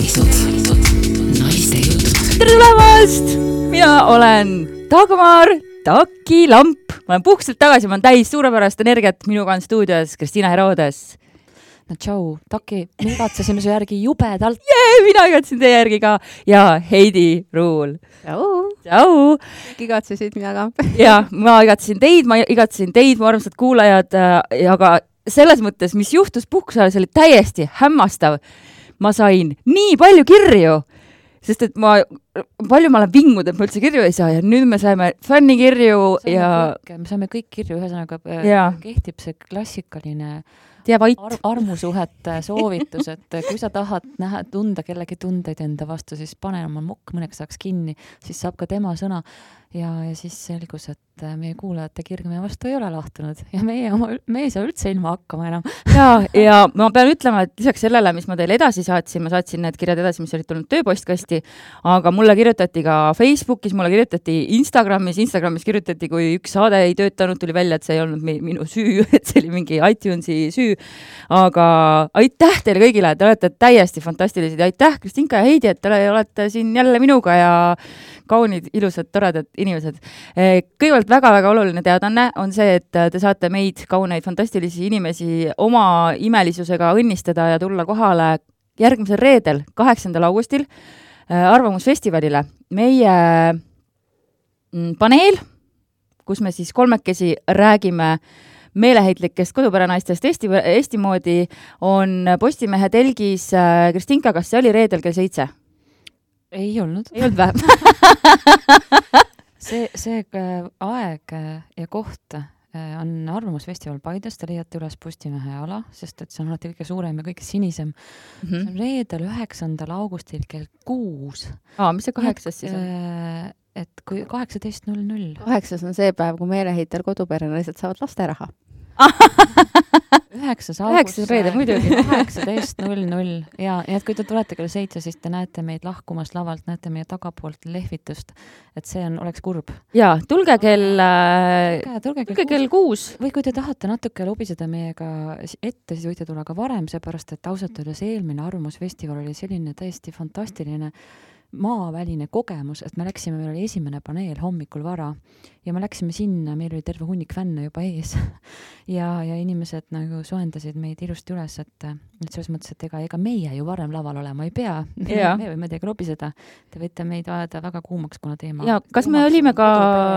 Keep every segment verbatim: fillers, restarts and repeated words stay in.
käigitud naiste jutud. Tere tulemast! Mina olen Dagmar Takilamp. Ma olen puhkuselt tagasi, ma olen täis suurepärast energiat. Minuga on stuudios Kristina Herodes. No tšau, Taki, me igatsesime su järgi jubedalt. Jee, mina igatsin teie järgi ka. Ja Heidi Ruul. Tšau. Tšau. Igatsesid mina ka. Ja, ma igatsin teid, ma igatsin teid, mu armsad kuulajad, aga selles mõttes, mis juhtus puhkusel, see oli täiesti hämmastav. Ma sain nii palju kirju, sest et ma, palju ma olen vingunud, et ma üldse kirju ei saa ja nüüd me saime fännikirju ja... Kõik, me saime kõik kirju, ühesõnaga ja. Kehtib see klassikaline Ar- armusuhete soovitus, et kui sa tahad näha, tunda kellegi tundeid enda vastu, siis pane oma mokk mõneks saaks kinni, siis saab ka tema sõna. Ja, ja siis selgus, et meie kuulajate kirg meie vastu ei ole lahtunud ja meie, oma, me ei saa üldse ilma hakkama enam. Ja, ja ma pean ütlema, et lisaks sellele, mis ma teile edasi saatsin, ma saatsin need kirjad edasi, mis olid tulnud tööpostkasti, aga mulle kirjutati ka Facebookis, mulle kirjutati Instagramis, Instagramis kirjutati, kui üks saade ei töötanud, tuli välja, et see ei olnud minu süü, et see oli mingi iTunesi süü, aga aitäh teile kõigile, te olete täiesti fantastilised ja aitäh Kristinka ja Heidi, et te olete siin jälle minuga ja kaunid, ilusad, toredad inimesed. Kõigepealt väga-väga oluline teadanne on see, et te saate meid, kauneid, fantastilisi inimesi oma imelisusega õnnistada ja tulla kohale järgmisel reedel, kaheksandal augustil Arvamusfestivalile. Meie paneel, kus me siis kolmekesi räägime meeleheitlikest koduperenaistest Eesti, Eesti moodi, on Postimehe telgis. Kristinka, kas see oli reedel kell seitse? Ei olnud. Ei olnud vähem. see, see aeg ja koht on Arvamusfestival Paides, te leiate üles Postimehe ala, sest et see on alati kõige suurem ja kõige sinisem. Mm-hmm. See on reedel üheksandal augustil kell kuus. Aa, mis see kaheksas siis on? Et kui kaheksateist null null. Kaheksas on see päev, kui meeleheitel koduperenaised saavad lasteraha. üheksas august reede, muidugi. kaheksateist null null ja, ja et kui te tulete kell seitse, siis te näete meid lahkumas lavalt, näete meie tagapoolt lehvitust, et see on, oleks kurb. Ja, tulge kell, tulge, tulge tulge kell kuus. Või kui te tahate natuke lobiseda meiega ette, siis võite tulla ka varem, seepärast, et ausalt öeldes eelmine Arvamusfestival oli selline täiesti fantastiline maaväline kogemus, et me läksime, meil oli esimene paneel hommikul vara ja me läksime sinna, meil oli terve hunnik fänne juba ees ja, ja inimesed nagu soendasid meid ilusti üles, et, et selles mõttes, et ega, ega meie ju varem laval olema ei pea. Ja. Me võime teiega lobiseda. Te võite meid ajada väga kuumaks, kuna teema. Ja kas me olime ka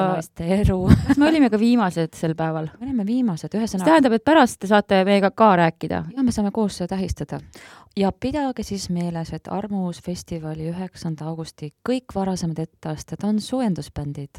kas me olime ka viimased sel päeval? Me olime viimased, ühesõnaga. See tähendab, et pärast te saate meiega ka rääkida. Ja me saame koos tähistada. Ja pidage siis meeles, et Arvamusfestivali üheksanda augusti kõik varasemad etteasted on soojendusbändid.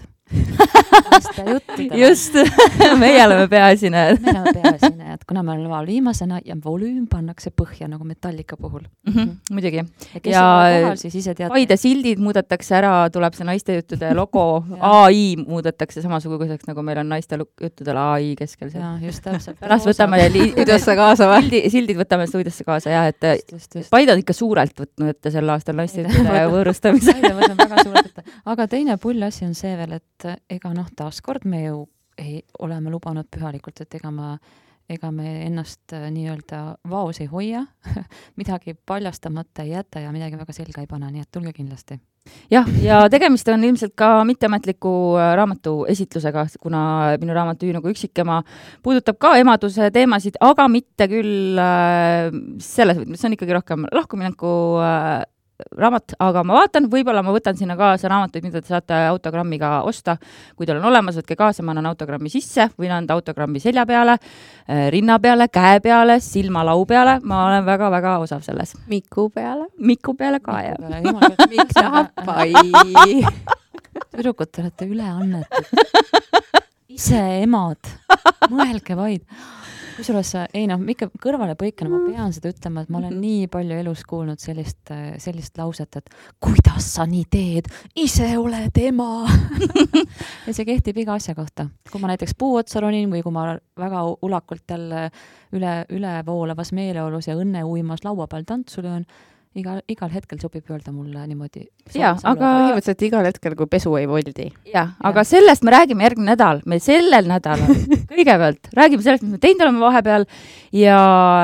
Just, meie oleme peaesinejad. Me oleme peaesinejad, kuna me oleme laval viimasena ja volüüm pannakse põhja nagu Metallika puhul. Mm-hmm, muidugi. Ja, ja kohal, siis ise teate. Paide sildid muudetakse ära, tuleb see naiste juttude logo, A I muudetakse samasuguseks, nagu meil on naiste juttudel A I keskel. Ja, just täpselt. Pärast võtame stuudiosse kaasa või? Sildi, sildid võtame stuudiosse kaasa, jah, et just, just, just. Paide on ikka suurelt võtnud ette sel aastal naiste juttude võõrustamise. Paide võtame väga suurelt ette. Aga teine pull asi on see veel, et ega noh, taaskord me ju ei, oleme lubanud pühalikult, et ega, ma, ega me ennast nii-öelda vaos ei hoia, midagi paljastamata ei jäta ja midagi väga selga ei pane, nii et tulge kindlasti. Jah, ja tegemist on ilmselt ka mitteametliku raamatu esitlusega, kuna minu raamatu Üü nagu üksikema puudutab ka emaduse teemasid, aga mitte küll selles, see on ikkagi rohkem lahkumineku raamat, aga ma vaatan, võib-olla ma võtan sinna kaasa raamatuid, mida te saate autogrammiga osta. Kui teil on olemas, võtke kaasa, ma annan autogrammi sisse, võin anda autogrammi selja peale, rinna peale, käe peale, silmalau peale. Ma olen väga-väga osav selles. Miku peale. Miku peale ka, jah. Miks tahab pai. Tüdrukud, te olete üle annetud. Ise emad. Mõelge vaid. Kusjuures, ei noh, ikka kõrvale põikana ma pean seda ütlema, et ma olen nii palju elus kuulnud sellist, sellist lauset, et kuidas sa nii teed, ise oled ema. Ja see kehtib iga asja kohta. Kui ma näiteks puu otsa ronin või kui ma väga ulakult jälle üle, üle voolavas meeleolus ja õnne uimas laua peal tantsu löön, Igal, igal hetkel sobib öelda mulle niimoodi. Ja, aga põhimõtteliselt igal hetkel, kui pesu ei voldi. Ja, aga ja. Sellest me räägime järgmine nädal. Me sellel nädalal kõigepealt räägime sellest, mis me teinud oleme vahepeal ja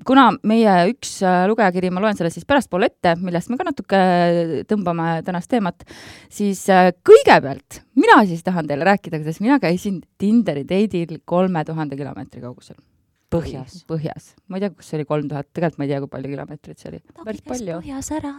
kuna meie üks lugejakiri, ma loen selle siis pärastpool ette, millest me ka natuke tõmbame tänast teemat, siis kõigepealt mina siis tahan teile rääkida, kuidas mina käisin Tinderi date'il kolme tuhande kilomeetri kaugusel. Põhjas. Põhjas. Ma ei tea, kus see oli kolm tuhat, tegelikult ma ei tea, kui palju kilomeetrit see oli. Päris palju. Põhjas ära.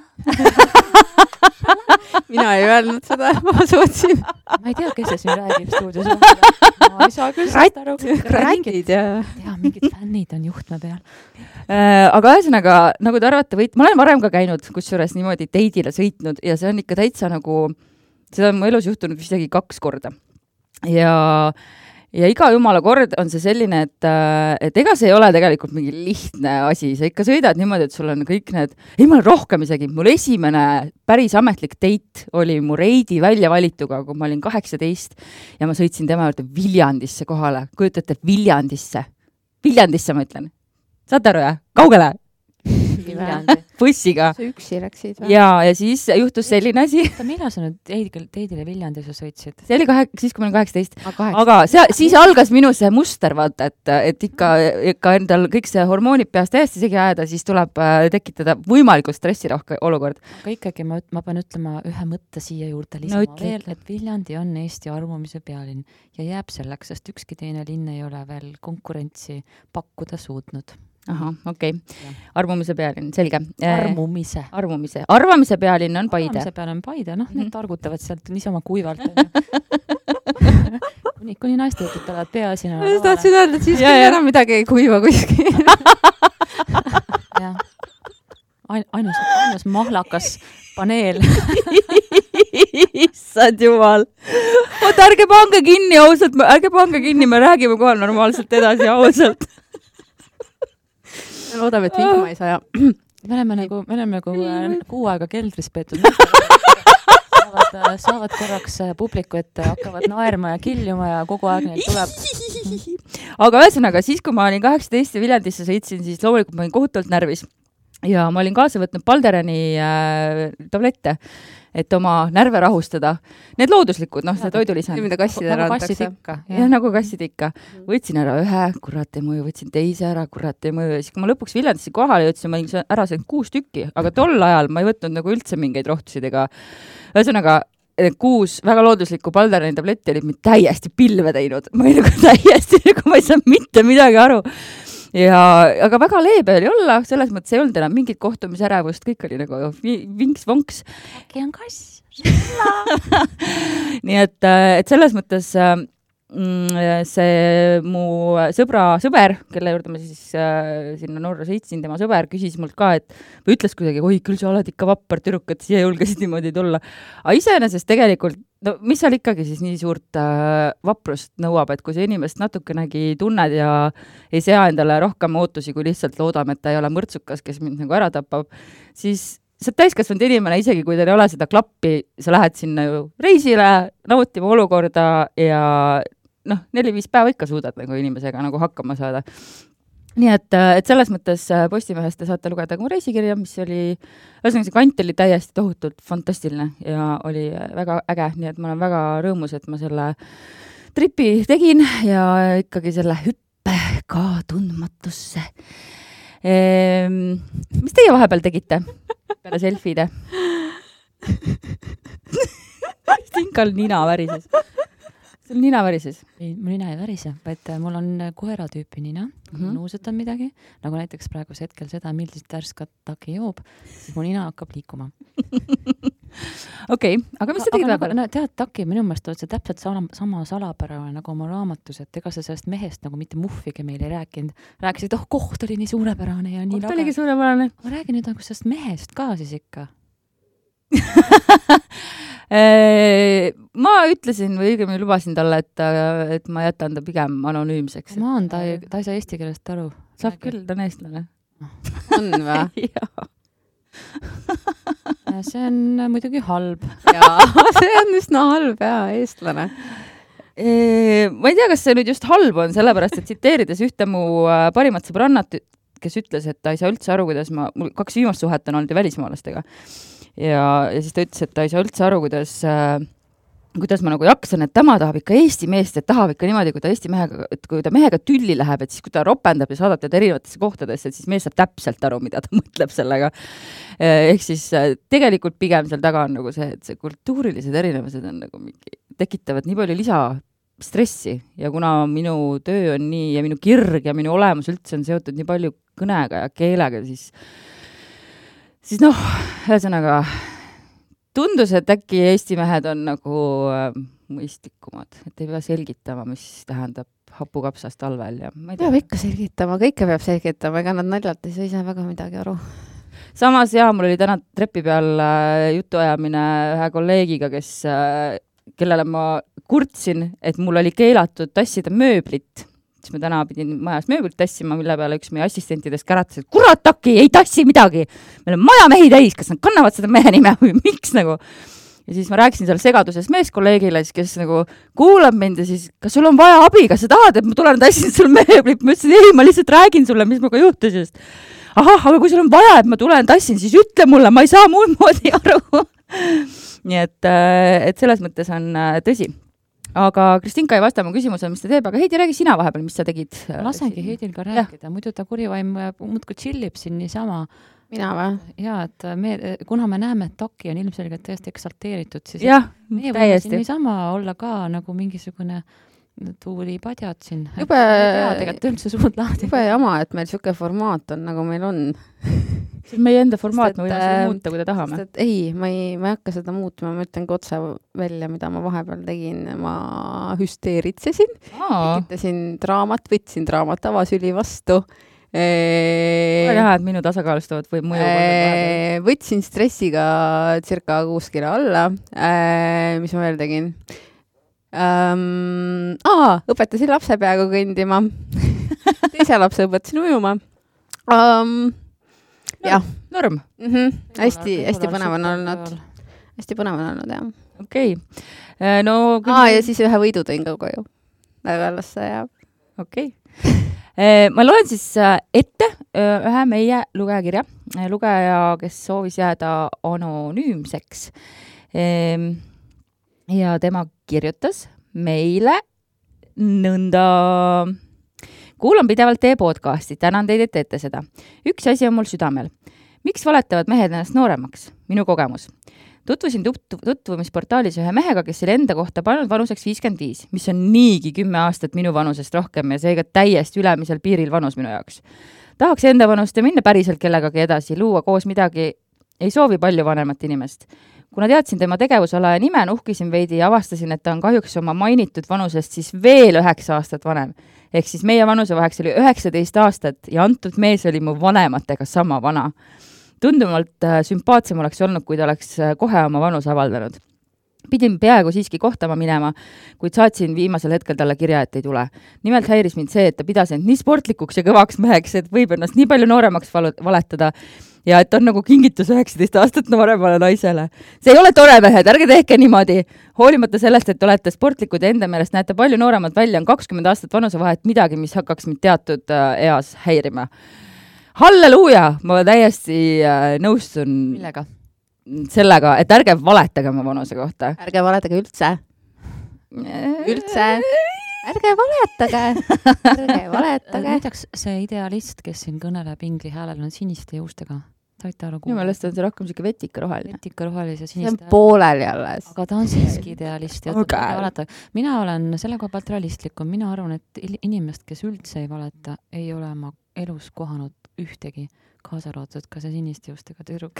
Mina ei öelnud seda, ma suutsin. Ma ei tea, kes see siin räägib stuudios. Ma ei saa küll sellest aru. Kratid ja... Ja, mingid fännid on juhtme peal. Äh, aga ühesõnaga, nagu te arvate, võit, ma olen varem ka käinud, kusjuures niimoodi date'ile sõitnud ja see on ikka täitsa nagu, seda on mu elus juhtunud isegi kaks korda. Ja Ja iga jumala kord on see selline, et, et ega see ei ole tegelikult mingi lihtne asi. Sa ikka sõidad niimoodi, et sul on kõik need... Ei, ma olen rohkem isegi. Mul esimene päris ametlik date oli mu reidi välja valituga, kui ma olin kaheksateist ja ma sõitsin tema juurde Viljandisse kohale. Kujutate Viljandisse. Viljandisse, ma ütlen. Saate aru, jah? Kaugele? Viljandi. Bussiga. Sa üksi läksid või? Ja, ja siis juhtus selline asi. Millal sa nüüd teidile Viljandis sõitsid? See oli kahe, siis, kui ma olin kaheksateist. Ah, aga see, siis algas minu see muster, vaata, et, et ikka, ikka endal kõik see hormoonid peast täiesti segi ajada, siis tuleb tekitada võimalikult stressirohke olukord. Aga ikkagi ma, ma pean ütlema ühe mõtte siia juurde lisama no, veel, et Viljandi on Eesti armumise pealinn ja jääb selleks, sest ükski teine linn ei ole veel konkurentsi pakkuda suutnud. Aha, okei. Okay. Armumise pealinn, selge. Armumise. Armumise. Arvamise pealinn on Paide. Arvamise peal on Paide, noh, need targutavad sealt niisama kuivalt. kuni, kuni naiste jutud tulevad peaasina. Ma tahtsin öelda, et siis ja, küll enam midagi ei kuiva kuskil. jah. Ain, ainus, ainus mahlakas paneel. Issad jumal. Oot, ärge pange kinni ausalt, ärge pange kinni, me räägime kohal normaalselt edasi ausalt. Loodame, et vihma ei saa. Me oleme nagu, me oleme nagu kuu aega keldris peetud. Saavad, saavad korraks publiku ette, hakkavad naerma ja kiljuma ja kogu aeg neid tuleb. Aga ühesõnaga, siis kui ma olin kaheksateist ja Viljandisse sõitsin, siis loomulikult ma olin kohutavalt närvis. Ja ma olin kaasa võtnud Balderani äh, tablette, et oma närve rahustada. Need looduslikud, noh, see toidulisand. Mida kassidele nagu antakse. Ikka, jah, nagu kassid ikka. Võtsin ära ühe, kurat ei mõju, võtsin teise ära, kurat ei mõju. Ja siis, kui ma lõpuks Viljandisse kohale jõudsin, ma olin ära saanud kuus tükki, aga tol ajal ma ei võtnud nagu üldse mingeid rohtusid ega ühesõnaga kuus väga looduslikku Balderani tabletti olid mind täiesti pilve teinud. Ma olin nagu täiesti, nagu ma ei saa mitte midagi aru. Ja, aga väga leebe oli olla, selles mõttes ei olnud enam mingit kohtumisärevust, kõik oli nagu vinks-vonks. Äkki on kass. Nii et, et selles mõttes see mu sõbra, sõber, kelle juurde ma siis äh, sinna Norra sõitsin, tema sõber küsis mult ka, et või ütles kuidagi, oi, küll sa oled ikka vappar tüdruk, et siia julgesid niimoodi tulla. Aga iseenesest tegelikult, no mis seal ikkagi siis nii suurt äh, vaprust nõuab, et kui see inimest natukenegi tunned ja ei sea endale rohkem ootusi, kui lihtsalt loodame, et ta ei ole mõrtsukas, kes mind nagu ära tapab, siis sa oled täiskasvanud inimene, isegi kui teil ei ole seda klappi, sa lähed sinna ju reisile, nautima olukorda ja noh, neli-viis päeva ikka suudad nagu inimesega nagu hakkama saada. Nii et, et selles mõttes Postimehest te saate lugeda mu reisikirja, mis oli, ühesõnaga see kant oli täiesti tohutult fantastiline ja oli väga äge, nii et ma olen väga rõõmus, et ma selle tripi tegin ja ikkagi selle hüppe ka tundmatusse. Ehm, mis teie vahepeal tegite peale selfide? Tinkal nina värises. Sul nina värises? Ei, mul nina ei värise, vaid mul on koera tüüpi nina, kui mm -hmm. nuusutan midagi, nagu näiteks praegu hetkel seda, milliselt tärskat taki joob, siis mu nina hakkab liikuma. Okei, okay, aga mis sa tegid vahepeal? No, tead, taki minu meelest oled see täpselt sama, sama salapärane nagu oma raamatus, et ega sa sellest mehest nagu mitte muffige meil ei rääkinud. Rääkisid, oh, koht oli nii suurepärane ja nii koht lage. Oligi suurepärane. Ma räägin nüüd nagu sellest mehest ka siis ikka. Ma ütlesin või õigemini lubasin talle, et, et ma jätan ta pigem anonüümseks. Ma on, ta ei, ta ei saa eesti keelest aru. Saab küll, ta on eestlane. On või? Jaa. See on muidugi halb. Jaa, see on üsna halb, jaa, eestlane. Ma ei tea, kas see nüüd just halb on, sellepärast, et tsiteerides ühte mu parimat sõbrannat, kes ütles, et ta ei saa üldse aru, kuidas ma, mul kaks viimast suhet on olnud välismaalastega. Ja, ja siis ta ütles, et ta ei saa üldse aru, kuidas, kuidas ma nagu jaksan, et tema tahab ikka Eesti meest, et tahab ikka niimoodi, kui ta Eesti mehega, et kui ta mehega tülli läheb, et siis kui ta ropendab ja saadab teda erinevatesse kohtadesse, et siis mees saab täpselt aru, mida ta mõtleb sellega. Ehk siis tegelikult pigem seal taga on nagu see, et see kultuurilised erinevused on nagu mingi, tekitavad nii palju lisa stressi ja kuna minu töö on nii ja minu kirg ja minu olemus üldse on seotud nii palju kõnega ja keelega, siis siis noh, ühesõnaga tundus, et äkki Eesti mehed on nagu äh, mõistlikumad, et ei pea selgitama, mis tähendab hapukapsast talvel ja ma ei tea. Peab ikka selgitama, kõike peab selgitama, ega nad naljalt ei saa ise väga midagi aru. Samas jah, mul oli täna trepi peal äh, jutuajamine ühe kolleegiga, kes, äh, kellele ma kurtsin, et mul oli keelatud tassida mööblit. Siis ma täna pidin majas mööblit tassima, mille peale üks meie assistentidest käratas, et kurat taki, ei tassi midagi. Meil on maja mehi täis, kas nad kannavad seda mehe nime või miks nagu. Ja siis ma rääkisin seal segaduses meeskolleegile, kes nagu kuulab mind ja siis, kas sul on vaja abi, kas sa tahad, et ma tulen tassin sul mööblit? Ma ütlesin, ei, ma lihtsalt räägin sulle, mis minuga juhtus just. Ahah, aga kui sul on vaja, et ma tulen tassin, siis ütle mulle, ma ei saa muud moodi aru. Nii et, et selles mõttes on tõsi. Aga Kristinka ei vasta mu küsimusele, mis ta teeb, aga Heidi, räägi sina vahepeal, mis sa tegid? Lasengi Heidil ka rääkida, muidu ta kurivaim muudkui chillib siin niisama. Mina või? Jaa, et me, kuna me näeme, et Taki on ilmselgelt tõesti eksalteeritud, siis jah, meie võime siin niisama olla ka nagu mingisugune tuuli padjad siin. Jube, tegelikult üldse suud lahti. Jube jama, et meil siuke formaat on, nagu meil on. See on meie enda formaat, me võime seda muuta, kui ta tahame. Sest, et ei, ma ei, ma ei hakka seda muutma, ma ütlen ka otse välja, mida ma vahepeal tegin. Ma hüsteeritsesin, tekitasin draamat, võtsin draamat avasüli vastu. Eee, ma näha, et minu tasakaalustavad või mõju. Eee, võtsin stressiga circa kuus kilo alla. Eee, mis ma veel tegin? Ähm, aa, õpetasin lapse peaaegu kõndima. Teise lapse õpetasin ujuma. Um, jah. Norm. Mm-hmm. Hästi, hästi põnev on olnud. Hästi põnev on olnud, jah. Okei. Okay. No, aa, ja siis ühe võidu tõin ka koju. Väga allasse, jah. Okei. Okay. Ma loen siis ette ühe meie lugejakirja. Lugeja, kes soovis jääda anonüümseks. Ja tema kirjutas meile nõnda. Kuulan pidevalt teie podcasti, tänan teid, et teete seda. Üks asi on mul südamel. Miks valetavad mehed ennast nooremaks? Minu kogemus. Tutvusin tutv- tutvumisportaalis ühe mehega, kes oli enda kohta pannud vanuseks viiskümmend viis, mis on niigi kümme aastat minu vanusest rohkem ja seega täiesti ülemisel piiril vanus minu jaoks. Tahaks enda vanust ja minna päriselt kellegagi edasi, luua koos midagi, ei soovi palju vanemat inimest. Kuna teadsin tema tegevusala ja nime, nuhkisin veidi ja avastasin, et ta on kahjuks oma mainitud vanusest siis veel üheksa aastat vanem. Ehk siis meie vanuse vaheks oli üheksateist aastat ja antud mees oli mu vanematega sama vana. Tundumalt sümpaatsem oleks olnud, kui ta oleks kohe oma vanus avaldanud. Pidin peaaegu siiski kohtama minema, kuid saatsin viimasel hetkel talle kirja, et ei tule. Nimelt häiris mind see, et ta pidas end nii sportlikuks ja kõvaks meheks, et võib ennast nii palju nooremaks valetada ja et on nagu kingitus üheksateist aastat nooremale naisele. See ei ole tore, mehed, ärge tehke niimoodi. Hoolimata sellest, et olete sportlikud ja enda meelest näete palju nooremad välja, on kakskümmend aastat vanuse vahet midagi, mis hakkaks mind teatud eas häirima. Halleluuja! Ma täiesti nõustun Millega? sellega, et ärge valetage oma vanuse kohta. Ärge valetage üldse. Üldse. Ärge valetage. Ärge valetage. Näiteks see idealist, kes siin kõneleb ingli häälel, on siniste juustega. Saite aru kuule? Minu meelest on see rohkem siuke vetika roheline. Vetika rohelise see siniste. on pooleli alles. Aga ta on siiski idealist. Ja Okay. ta valeta. Mina olen selle koha pealt realistlikum. Mina arvan, et inimest, kes üldse ei valeta, ei ole ma elus kohanud ühtegi, kaasa arvatud ka see siniste juustega tüdruk.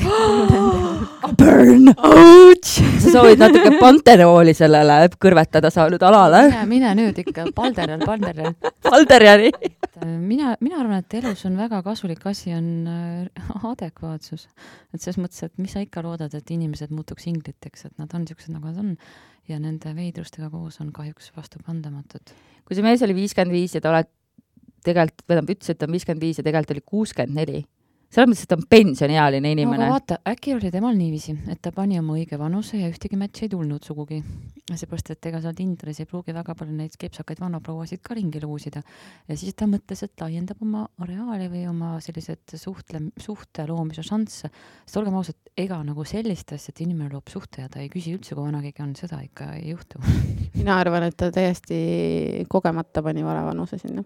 Burn! Ouch! Sa soovid natuke panterooli sellele kõrvetada saanud alale? Mine, mine nüüd ikka, palderjal, palderjal. Palderjali. Mina, mina arvan, et elus on väga kasulik asi on adekvaatsus. Et selles mõttes, et mis sa ikka loodad, et inimesed muutuks ingliteks, et nad on niisugused, nagu nad on ja nende veidrustega koos on kahjuks vastupandamatud. Kui see mees oli viiskümmend viis ja ta oled tegelikult, vedam ütles, et ta on viiskümmend viis ja tegelikult oli kuuskümmend neli. Selles mõttes, et ta on pensioniealine inimene. Aga vaata, äkki oli temal niiviisi, et ta pani oma õige vanuse ja ühtegi match ei tulnud sugugi. Seepärast, et ega seal Tinderis ei pruugi väga palju neid skepsakaid vanaprouasid ka ringi luusida. Ja siis ta mõtles, et laiendab oma areaali või oma sellised suhtle, suhte loomise šansse. Sest olgem ausad, ega nagu sellist asja, et inimene loob suhte ja ta ei küsi üldse, kui vana keegi on, seda ikka ei juhtu. Mina arvan, et ta täiesti kogemata pani vale vanuse sinna.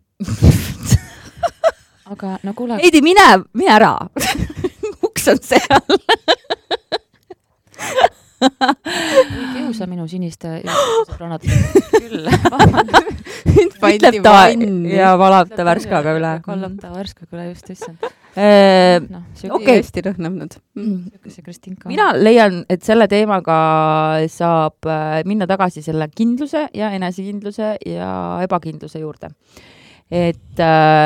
Aga no kuule... Heidi, mine, mine ära! Uks on seal! Ei kiusa minu siniste sõbrannad küll. Ütleb ta ja valab ta värskaga üle. Kallab ta värskaga üle, just issand. No, okei, hästi rõhnanud. Mina leian, et selle teemaga saab minna tagasi selle kindluse ja enesekindluse ja ebakindluse juurde. Et,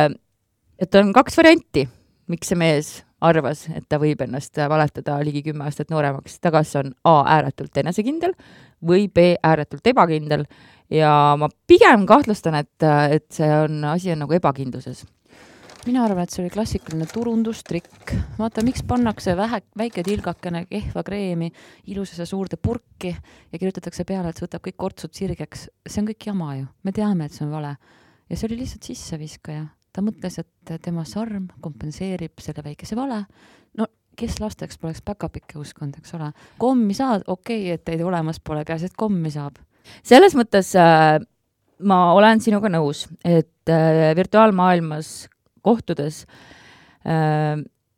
et on kaks varianti, miks see mees arvas, et ta võib ennast valetada ligi kümme aastat nooremaks. Ta kas on A ääretult enesekindel või B ääretult ebakindel ja ma pigem kahtlustan, et, et see on, asi on nagu ebakindluses. Mina arvan, et see oli klassikaline turundustrikk. Vaata, miks pannakse vähe, väike tilgakene kehva kreemi ilusasse suurde purki ja kirjutatakse peale, et see võtab kõik kortsud sirgeks. See on kõik jama ju. Me teame, et see on vale. Ja see oli lihtsalt sisseviskaja. Ta mõtles, et tema sarm kompenseerib selle väikese vale. No, kes lasteks poleks päkapikke uskund, eks ole? Kommi saad, okei, okay, et teid olemas pole käes, et kommi saab. Selles mõttes äh, ma olen sinuga nõus, et äh, virtuaalmaailmas kohtudes äh,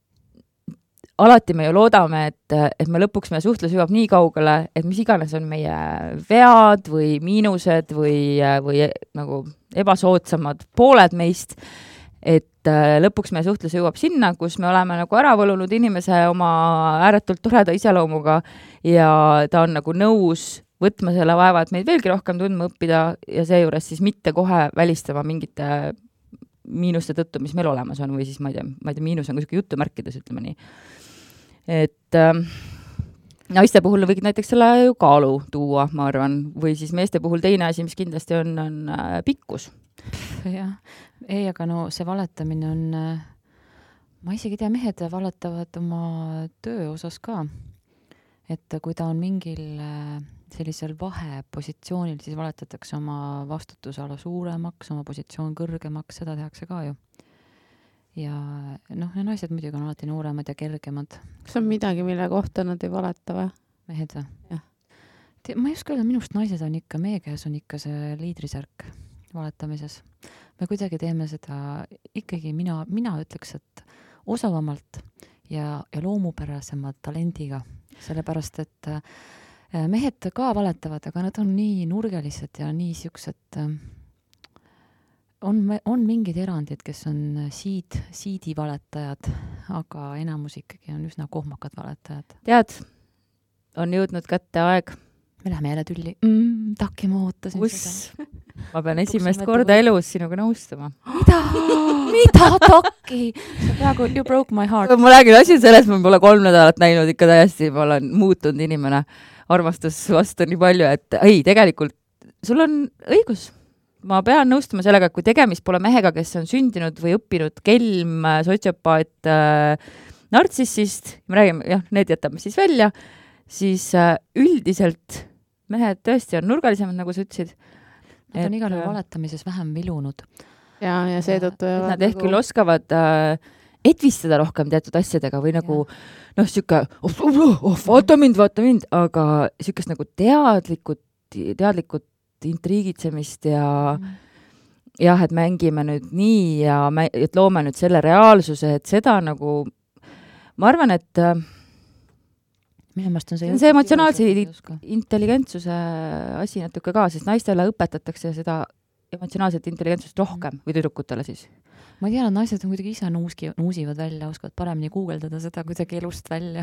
alati me ju loodame, et, et me lõpuks meie suhtlus jõuab nii kaugele, et mis iganes on meie vead või miinused või, või nagu ebasoodsamad pooled meist, et lõpuks meie suhtlus jõuab sinna, kus me oleme nagu ära võlunud inimese oma ääretult toreda iseloomuga ja ta on nagu nõus võtma selle vaeva, et meid veelgi rohkem tundma õppida ja seejuures siis mitte kohe välistama mingite miinuste tõttu, mis meil olemas on või siis ma ei tea, ma ei tea, miinus on kuskil jutumärkides, ütleme nii. Et äh, naiste puhul võid näiteks selle ju kaalu tuua, ma arvan, või siis meeste puhul teine asi, mis kindlasti on, on äh, pikkus. Jah, ei, aga no see valetamine on, ma isegi tea, mehed valetavad oma töö osas ka, et kui ta on mingil sellisel vahepositsioonil, siis valetatakse oma vastutusala suuremaks, oma positsioon kõrgemaks, seda tehakse ka ju. Ja noh, ja naised muidugi on alati nooremad ja kergemad. Kas on midagi, mille kohta nad ei valeta või? Mehed või? Jah. Ma ei oska öelda, minust naised on ikka, meie käes on ikka see liidrisärk valetamises. Me kuidagi teeme seda ikkagi, mina, mina ütleks, et osavamalt ja, ja loomupärasemalt talendiga, sellepärast, et mehed ka valetavad, aga nad on nii nurgelised ja nii siuksed, on, on mingid erandid, kes on siid, siidi valetajad, aga enamus ikkagi on üsna kohmakad valetajad. Tead, on jõudnud kätte aeg. Me läheme jälle tülli. Mm, taki ma ootasin Kus? seda. Ma pean esimest korda elus sinuga nõustuma. Mida? Mida taki? Praegu you broke my heart. Ma räägin asi selles, ma pole kolm nädalat näinud ikka täiesti, ma olen muutunud inimene. Armastus vastu nii palju, et ei, tegelikult sul on õigus. Ma pean nõustuma sellega, et kui tegemist pole mehega, kes on sündinud või õppinud kelm, sotsiopaat, nartsissist, me räägime, jah, need jätame siis välja, siis üldiselt mehed tõesti on nurgalisemad, nagu sa ütlesid. Nad on igal juhul valetamises vähem vilunud. Ja, ja seetõttu nad ehk küll oskavad äh, etvistada rohkem teatud asjadega või nagu, noh, siuke, oh, oh, oh, vaata mind, vaata mind, aga siukest nagu teadlikud, teadlikud intriigitsemist ja mm. jah, et mängime nüüd nii ja mä, et loome nüüd selle reaalsuse, et seda nagu, ma arvan, et äh, minu meelest on see, see emotsionaalse intelligentsuse asi natuke ka, sest naistele õpetatakse seda emotsionaalset intelligentsust rohkem või tüdrukutele siis. Ma tean, et naised on kuidagi ise nuuski, nuusivad välja, oskavad paremini guugeldada seda kuidagi elust välja.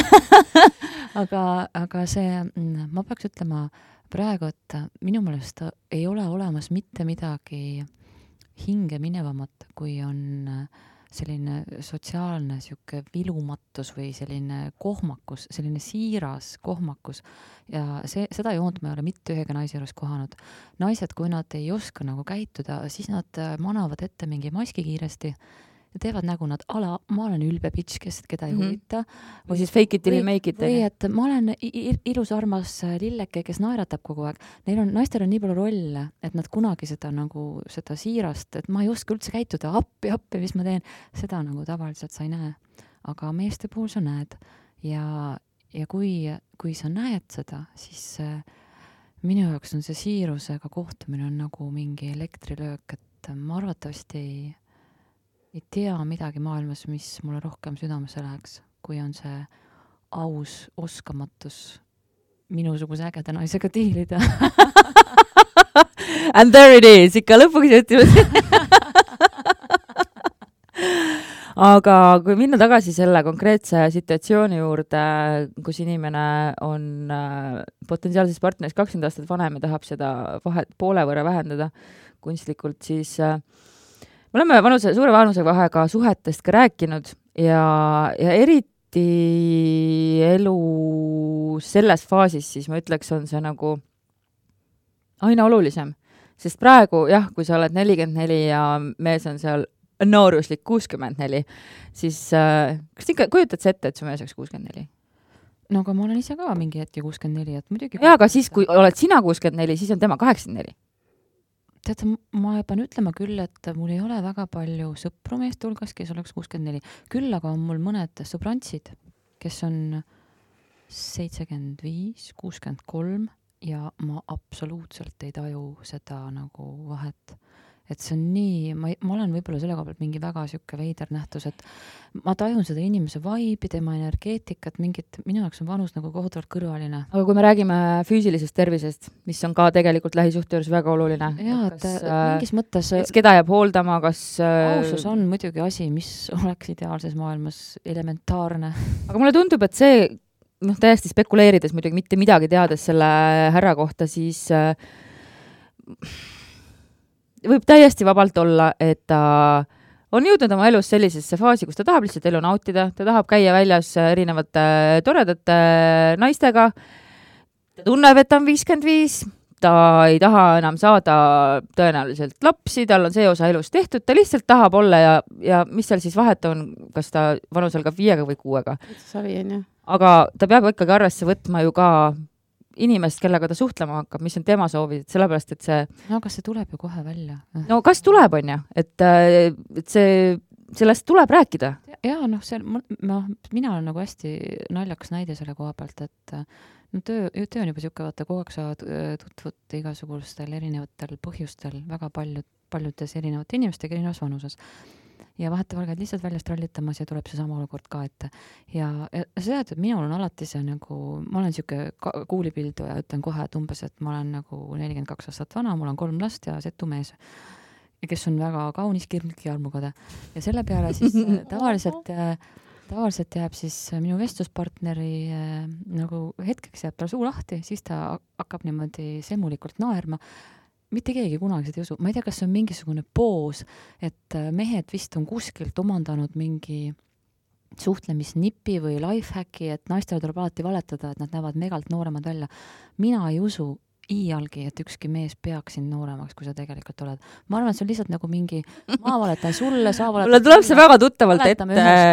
aga, aga see, ma peaks ütlema praegu, et minu meelest ei ole olemas mitte midagi hinge minevamat, kui on selline sotsiaalne siuke vilumatus või selline kohmakus, selline siiras kohmakus ja see, seda joont ma ei ole mitte ühega naise juures kohanud. Naised, kui nad ei oska nagu käituda, siis nad manavad ette mingi maski kiiresti ja teevad nägu nad ala, ma olen ülbe bitch, kes keda ei huvita. Mm-hmm. Või siis fake it till you make it. Või et ma olen ilus armas lilleke, kes naeratab kogu aeg. Neil on, naistel on nii palju rolle, et nad kunagi seda nagu, seda siirast, et ma ei oska üldse käituda, appi, appi, mis ma teen. Seda nagu tavaliselt sa ei näe. Aga meeste puhul sa näed. ja, ja kui, kui sa näed seda, siis äh, minu jaoks on see siirusega kohtumine on nagu mingi elektrilöök, et ma arvatavasti ei, ei tea midagi maailmas, mis mulle rohkem südamesse läheks, kui on see aus oskamatus minusuguse ägeda naisega diilida. And there it is, ikka lõpuks ütleme. Aga kui minna tagasi selle konkreetse situatsiooni juurde, kus inimene on potentsiaalses partneris kakskümmend aastat vanem ja tahab seda vahet poole võrra vähendada kunstlikult, siis me oleme vanuse, suure vanuse vahega suhetest ka rääkinud ja, ja eriti elu selles faasis, siis ma ütleks, on see nagu aina olulisem. Sest praegu, jah, kui sa oled nelikümmend neli ja mees on seal nooruslik kuuskümmend neli, siis äh, kas ikka kujutad sa ette, et su mees oleks kuuskümmend neli? No aga ma olen ise ka mingi hetki kuuskümmend neli, et muidugi... Jaa, aga siis, kui oled sina kuuskümmend neli, siis on tema kaheksakümmend neli. Tead, ma pean ütlema küll, et mul ei ole väga palju sõpru meeste hulgas, kes oleks kuuskümmend neli. Küll aga on mul mõned sõbrantsid, kes on seitsekümmend viis, kuuskümmend kolm ja ma absoluutselt ei taju seda nagu vahet. Et see on nii, ma, ma olen võib-olla selle koha pealt mingi väga siuke veider nähtus, et ma tajun seda inimese vaibi, tema energeetikat, mingit, minu jaoks on vanus nagu kohutavalt kõrvaline. Aga kui me räägime füüsilisest tervisest, mis on ka tegelikult lähisuhte juures väga oluline. Jaa, et kas, mingis mõttes... Kas keda jääb hooldama, kas... Ausus on muidugi asi, mis oleks ideaalses maailmas elementaarne. Aga mulle tundub, et see, noh, täiesti spekuleerides muidugi mitte midagi teades selle härra kohta, siis... võib täiesti vabalt olla, et ta on jõudnud oma elus sellisesse faasi, kus ta tahab lihtsalt elu nautida, ta tahab käia väljas erinevate toredate naistega, ta tunneb, et ta on viiskümmend viis, ta ei taha enam saada tõenäoliselt lapsi, tal on see osa elus tehtud, ta lihtsalt tahab olla ja, ja mis seal siis vahet on, kas ta vanusel ka viiega või kuuega. Savi on, jah. Aga ta peab ikkagi arvesse võtma ju ka inimest, kellega ta suhtlema hakkab, mis on tema soovid, sellepärast, et see... No kas see tuleb ju kohe välja? No kas tuleb, on ja? Et, et see, sellest tuleb rääkida? Jaa, noh, see, ma, mina olen nagu hästi naljakas näide selle koha pealt, et no töö, töö on juba siuke, vaata, kogu aeg sa tutvud igasugustel erinevatel põhjustel väga paljud, paljudes erinevate inimestega erinevas vanuses. Ja vahetevahel käid lihtsalt väljast rallitamas ja tuleb see sama olukord ka ette. Ja, ja see, et minul on alati see nagu, ma olen siuke kuulipildu ja ütlen kohe, et umbes, et ma olen nagu nelikümmend kaks aastat vana, mul on kolm last ja setu mees, kes on väga kaunis, kirglik ja armukade. Ja selle peale siis tavaliselt, tavaliselt jääb siis minu vestluspartneri nagu hetkeks jääb tal suu lahti, siis ta hakkab niimoodi semulikult naerma. Mitte keegi kunagi seda ei usu. Ma ei tea, kas see on mingisugune poos, et mehed vist on kuskilt omandanud mingi suhtlemisnipi või lifehacki, et naistele tuleb alati valetada, et nad näevad megalt nooremad välja. Mina ei usu iialgi, et ükski mees peaks sind nooremaks, kui sa tegelikult oled. Ma arvan, et see on lihtsalt nagu mingi, ma valetan sulle, sa valetan mulle tuleb see väga tuttavalt ette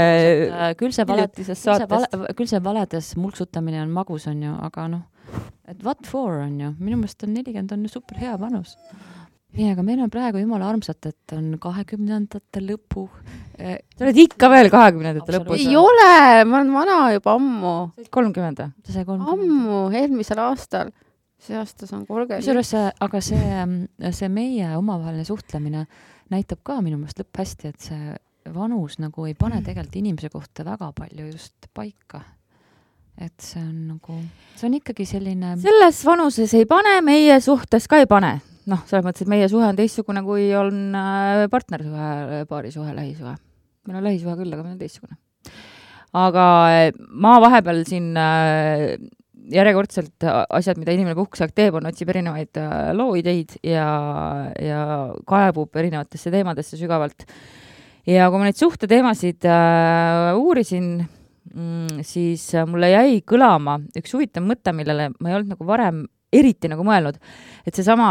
küll see, valet, küll, see vale, küll see valedes mulksutamine on magus, on ju, aga noh, et what for on ju, minu mõelest on nelikümmend on ju super hea vanus. Nii, aga meil on praegu jumala armsat, et on kahekümnendate lõpu. Sa oled ikka veel kahekümnendate lõpus? Ei ole, ma olen vana juba ammu. kolmkümmend? Ammu, eelmisel aastal. See aastas on kolmkümmend. Aga see, see meie omavaheline suhtlemine näitab ka minu mõelest lõpp hästi, et see vanus nagu ei pane tegelikult inimese kohta väga palju just paika. Et see on nagu, see on ikkagi selline... Selles vanuses ei pane, meie suhtes ka ei pane. Noh, selles mõttes, et meie suhe on teistsugune, kui on partnersuhe, paarisuhe, lähisuhe. Meil on lähisuhe küll, aga meil on teistsugune. Aga ma vahepeal siin järjekordselt asjad, mida inimene puhkusaeg teeb, on otsib erinevaid looideid ja, ja kaebub erinevatesse teemadesse sügavalt. Ja kui ma neid suhte teemasid äh, uurisin, mm, siis mulle jäi kõlama üks huvitav mõte, millele ma ei olnud nagu varem eriti nagu mõelnud, et see sama,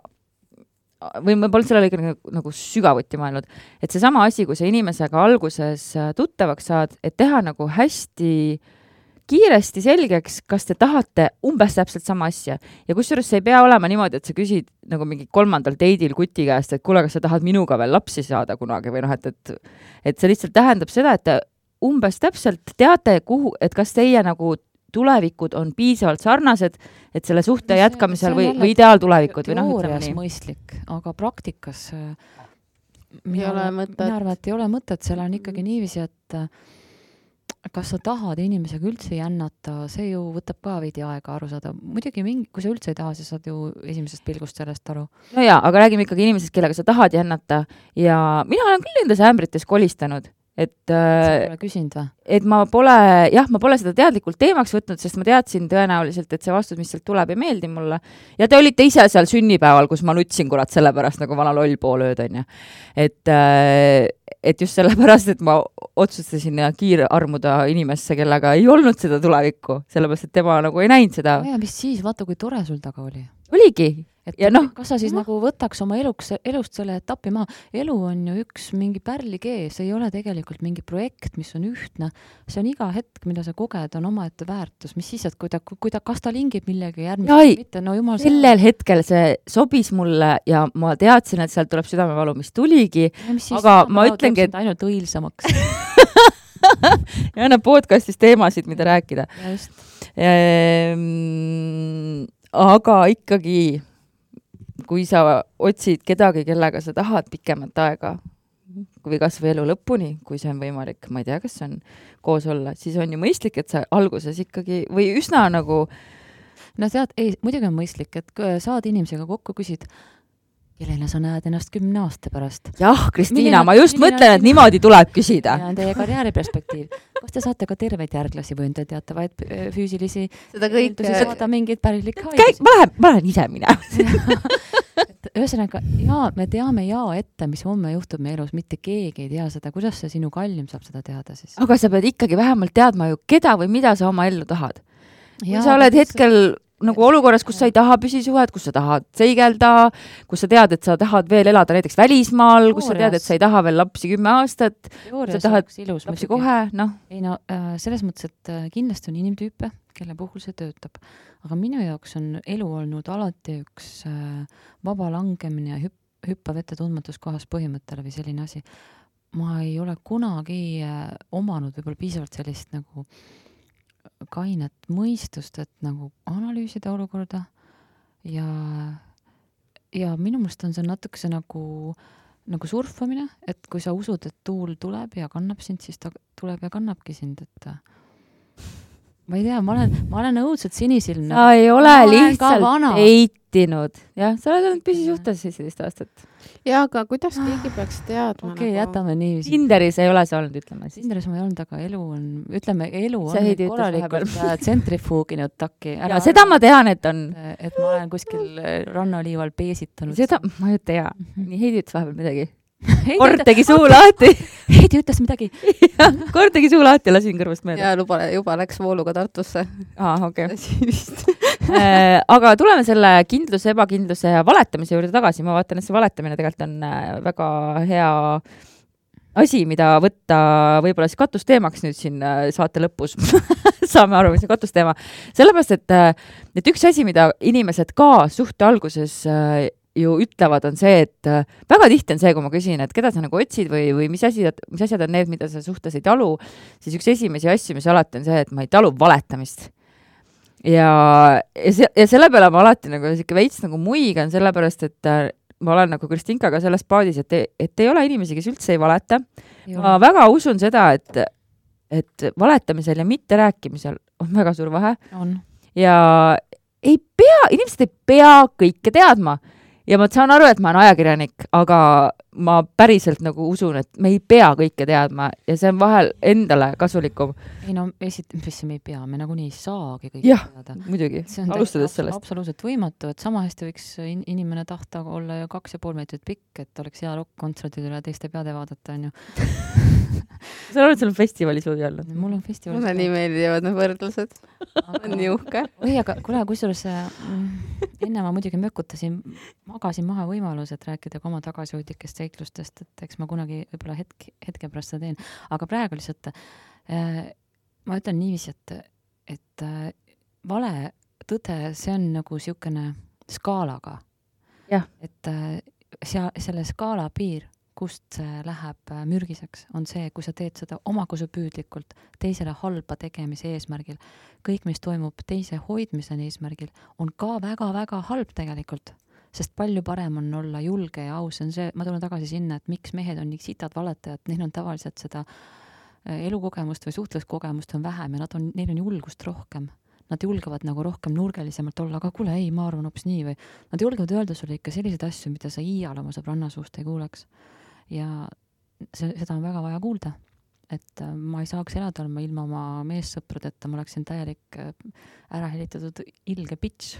või ma polnud sellele nagu, nagu sügavuti mõelnud, et see sama asi, kui sa inimesega alguses tuttavaks saad, et teha nagu hästi kiiresti selgeks, kas te tahate umbes täpselt sama asja. Ja kusjuures see ei pea olema niimoodi, et sa küsid nagu mingi kolmandal teidil kuti käest, et kuule, kas sa tahad minuga veel lapsi saada kunagi või noh, et, et, et see lihtsalt tähendab seda, et te umbes täpselt teate, kuhu, et kas teie nagu tulevikud on piisavalt sarnased, et selle suhte jätkamisel või, või ideaaltulevikud või noh, ütleme nii. Mõistlik, aga praktikas mina, ole mina arvan, et ei ole mõtet, seal on ikkagi niiviisi, et kas sa tahad inimesega üldse jännata, see ju võtab ka veidi aega aru saada. Muidugi, mingi, kui sa üldse ei taha, siis saad ju esimesest pilgust sellest aru. No jaa, aga räägime ikkagi inimesest, kellega sa tahad jännata ja mina olen küll nendes ämbrites kolistanud. Et, sa pole küsinud või? Et ma pole, jah, ma pole seda teadlikult teemaks võtnud, sest ma teadsin tõenäoliselt, et see vastus, mis sealt tuleb, ei meeldi mulle. Ja te olite ise seal sünnipäeval, kus ma nutsin kurat sellepärast nagu vana loll pool ööd, on ja. Et, et just sellepärast, et ma otsustasin kiir armuda inimesse, kellega ei olnud seda tulevikku, sellepärast, et tema nagu ei näinud seda. Ja mis siis, vaata, kui tore sul taga oli. Oligi. Et ja noh, kas sa siis no. nagu võtaks oma eluks, elust selle etapi maha? Elu on ju üks mingi pärlikee, see ei ole tegelikult mingi projekt, mis on ühtne. See on iga hetk, mida sa koged, on oma ette väärtus. Mis siis, et kui ta, kui ta kas ta lingib millegi järgmist Jai, mitte, no jumal sellel see... hetkel see sobis mulle ja ma teadsin, et sealt tuleb südamevalu, mis tuligi, ja mis aga ma ütlengi, et ainult õilsamaks. ja anna podcastis teemasid, mida rääkida. Just. Ehm, aga ikkagi kui sa otsid kedagi, kellega sa tahad pikemat aega või kas või elu lõpuni, kui see on võimalik, ma ei tea, kas see on koos olla, siis on ju mõistlik, et sa alguses ikkagi või üsna nagu no tead, ei, muidugi on mõistlik, et saad inimesega kokku küsid, kellena sa näed ennast kümne aasta pärast. Jah, Kristiina, ma just mõtlen, et niimoodi tuleb küsida. Ja teie karjääriperspektiiv. Kas te saate ka terveid järglasi või on te teatavaid füüsilisi seda kõik saada mingeid pärilik haigusi? Ma lähen, ma lähen ise minema. Ühesõnaga, jaa, me teame jaa ette, mis homme juhtub meie elus, mitte keegi ei tea seda, kuidas see sinu kallim saab seda teada siis. Aga sa pead ikkagi vähemalt teadma ju, keda või mida sa oma ellu tahad. Kui sa oled hetkel nagu olukorras, kus sa ei taha püsisuhet, kus sa tahad seigelda, kus sa tead, et sa tahad veel elada näiteks välismaal, kus sa tead, et sa ei taha veel lapsi kümme aastat, sa tahad ilus, lapsi kohe, noh. Ei no, selles mõttes, et kindlasti on inimtüüpe, kelle puhul see töötab. Aga minu jaoks on elu olnud alati üks vaba langemine ja hüpp, hüppa vette tundmatus kohas põhimõttele või selline asi. Ma ei ole kunagi omanud võib-olla piisavalt sellist nagu kainet mõistust, et nagu analüüsida olukorda ja, ja minu mõelest on see natukese nagu, nagu surfamine, et kui sa usud, et tuul tuleb ja kannab sind, siis ta tuleb ja kannabki sind, et ma ei tea, ma olen, ma olen õudselt sinisilmne. Sa ei ole lihtsalt eitinud. Jah, sa oled olnud püsisuhtes seitseteist aastat. Ja, aga kuidas keegi peaks teadma? Okei, okay, nagu... jätame nii. Tinderis ei ole see olnud, ütleme. Tinderis ma ei olnud, aga elu on, ütleme, elu on korralikult tsentrifuuginud takki. Ja seda ma tean, et on. Et ma olen kuskil rannaliival peesitanud. Seda ma ei tea. Nii Heidi ütles vahepeal midagi. Kord tegi suu lahti. Heidi ütles midagi. Kord tegi suu lahti ja lasin kõrvast mööda. Ja juba, juba läks vooluga Tartusse. Ah, okei. Okay. Aga tuleme selle kindluse, ebakindluse ja valetamise juurde tagasi. Ma vaatan, et see valetamine tegelikult on väga hea asi, mida võtta võib-olla siis katusteemaks nüüd siin saate lõpus. Saame aru, mis on katusteema. Sellepärast, et, et üks asi, mida inimesed ka suhte alguses ju ütlevad, on see, et väga tihti on see, kui ma küsin, et keda sa nagu otsid või, või mis asjad, mis asjad on need, mida sa suhtes ei talu, siis üks esimesi asju, mis alati on see, et ma ei talu valetamist. Ja, ja, se, ja selle peale ma alati nagu siuke veits nagu muigan, sellepärast, et ma olen nagu Kristinkaga selles paadis, et, et ei ole inimesi, kes üldse ei valeta. Ei ma ole. Väga usun seda, et, et valetamisel ja mitte rääkimisel on väga suur vahe. On. Ja ei pea, inimesed ei pea kõike teadma. Ja ma saan aru, et ma olen ajakirjanik, aga ma päriselt nagu usun, et me ei pea kõike teadma ja see on vahel endale kasulikum. Ei no, esit-, mis me ei pea, me nagu nii ei saagi kõike jah, teada. Jah, muidugi, alustades sellest. Absoluutselt võimatu, et sama hästi võiks in- inimene tahta olla ju kaks ja pool meetrit pikk, et oleks hea rock-kontserdid üle teiste peade vaadata, on ju. Sa oled seal festivalis või olnud? Mul on festivalis. Mulle nii meeldivad need võrdlused. On nii uhke. Või, aga kuule, kusjuures enne ma muidugi mökutasin, magasin maha võimalused rääkida ka oma tagasihoidlikest seiklustest, et eks ma kunagi võib-olla hetk, hetke pärast seda teen. Aga praegu lihtsalt äh, ma ütlen niiviisi, et, et äh, vale tõde, see on nagu siukene skaalaga. Jah. Et äh, sea, selle skaala piir kust see läheb mürgiseks, on see, kui sa teed seda omakasupüüdlikult, teisele halba tegemise eesmärgil. Kõik, mis toimub teise hoidmiseni eesmärgil, on ka väga-väga halb tegelikult, sest palju parem on olla julge ja aus. On see, ma tulen tagasi sinna, et miks mehed on nii sitad valetajad, neil on tavaliselt seda elukogemust või suhtluskogemust on vähem ja nad on, neil on julgust rohkem. Nad julgevad nagu rohkem nurgelisemalt olla, aga kuule, ei, ma arvan hoopis nii või nad julgevad öelda sulle ikka selliseid asju, mida sa iial oma sõbranna suust ei kuuleks. Ja see, seda on väga vaja kuulda, et ma ei saaks elada olema ilma oma meessõpradeta, ma oleksin täielik ära helitatud ilge bitch.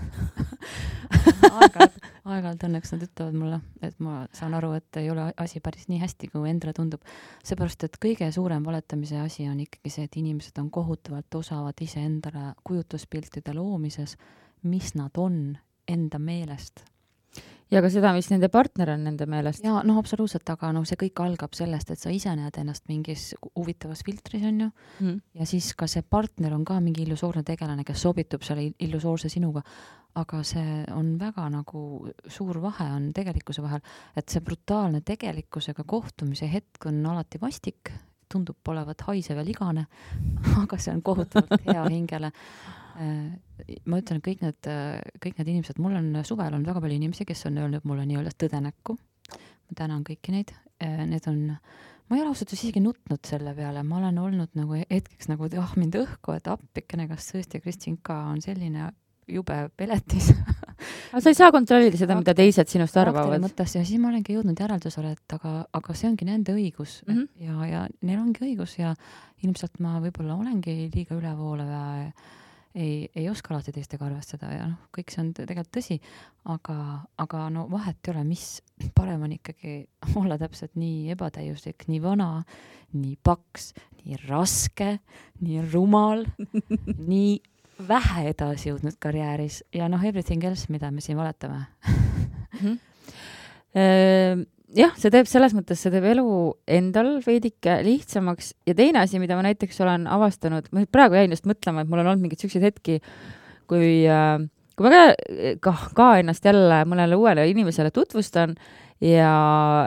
aeg-ajalt, aeg-ajalt õnneks nad ütlevad mulle, et ma saan aru, et ei ole asi päris nii hästi, kui endale tundub. Seepärast, et kõige suurem valetamise asi on ikkagi see, et inimesed on kohutavalt osavad ise endale kujutuspiltide loomises, mis nad on enda meelest. Ja ka seda, mis nende partner on nende meelest. Ja no absoluutselt, aga no see kõik algab sellest, et sa ise näed ennast mingis huvitavas filtris, on ju, mm. ja siis ka see partner on ka mingi illusoorne tegelane, kes sobitub selle illusoorse sinuga, aga see on väga nagu suur vahe on tegelikkuse vahel, et see brutaalne tegelikkusega kohtumise hetk on alati vastik, tundub olevat haisev ja ligane, aga see on kohutavalt hea hingele. Ma ütlen, kõik need, kõik need inimesed, mul on suvel on väga palju inimesi, kes on öelnud mulle nii-öelda tõdenäkku. Ma tänan kõiki neid. Need on, ma ei ole ausalt isegi nutnud selle peale. Ma olen olnud nagu hetkeks nagu ah, mind õhku, et appikene, kas tõesti Kristinka on selline jube peletis. Aga sa ei saa kontrollida seda, mida teised sinust arvavad. Mõttes, ja siis ma olengi jõudnud järeldusele, et aga, aga see ongi nende õigus mm-hmm. ja, ja neil ongi õigus ja ilmselt ma võib-olla olengi liiga ülevoole ja ei, ei oska alati teistega arvestada ja noh, kõik see on tegelikult tõsi, aga, aga no vahet ei ole, mis parem on ikkagi olla täpselt nii ebatäiuslik, nii vana, nii paks, nii raske, nii rumal, nii vähe edasi jõudnud karjääris ja noh, everything else, mida me siin valetame. mm-hmm. ehm, jah, see teeb selles mõttes, see teeb elu endal veidike lihtsamaks ja teine asi, mida ma näiteks olen avastanud, ma praegu jäin just mõtlema, et mul on olnud mingid sellised hetki, kui, kui ma ka, ka ennast jälle mõnele uuele inimesele tutvustan ja,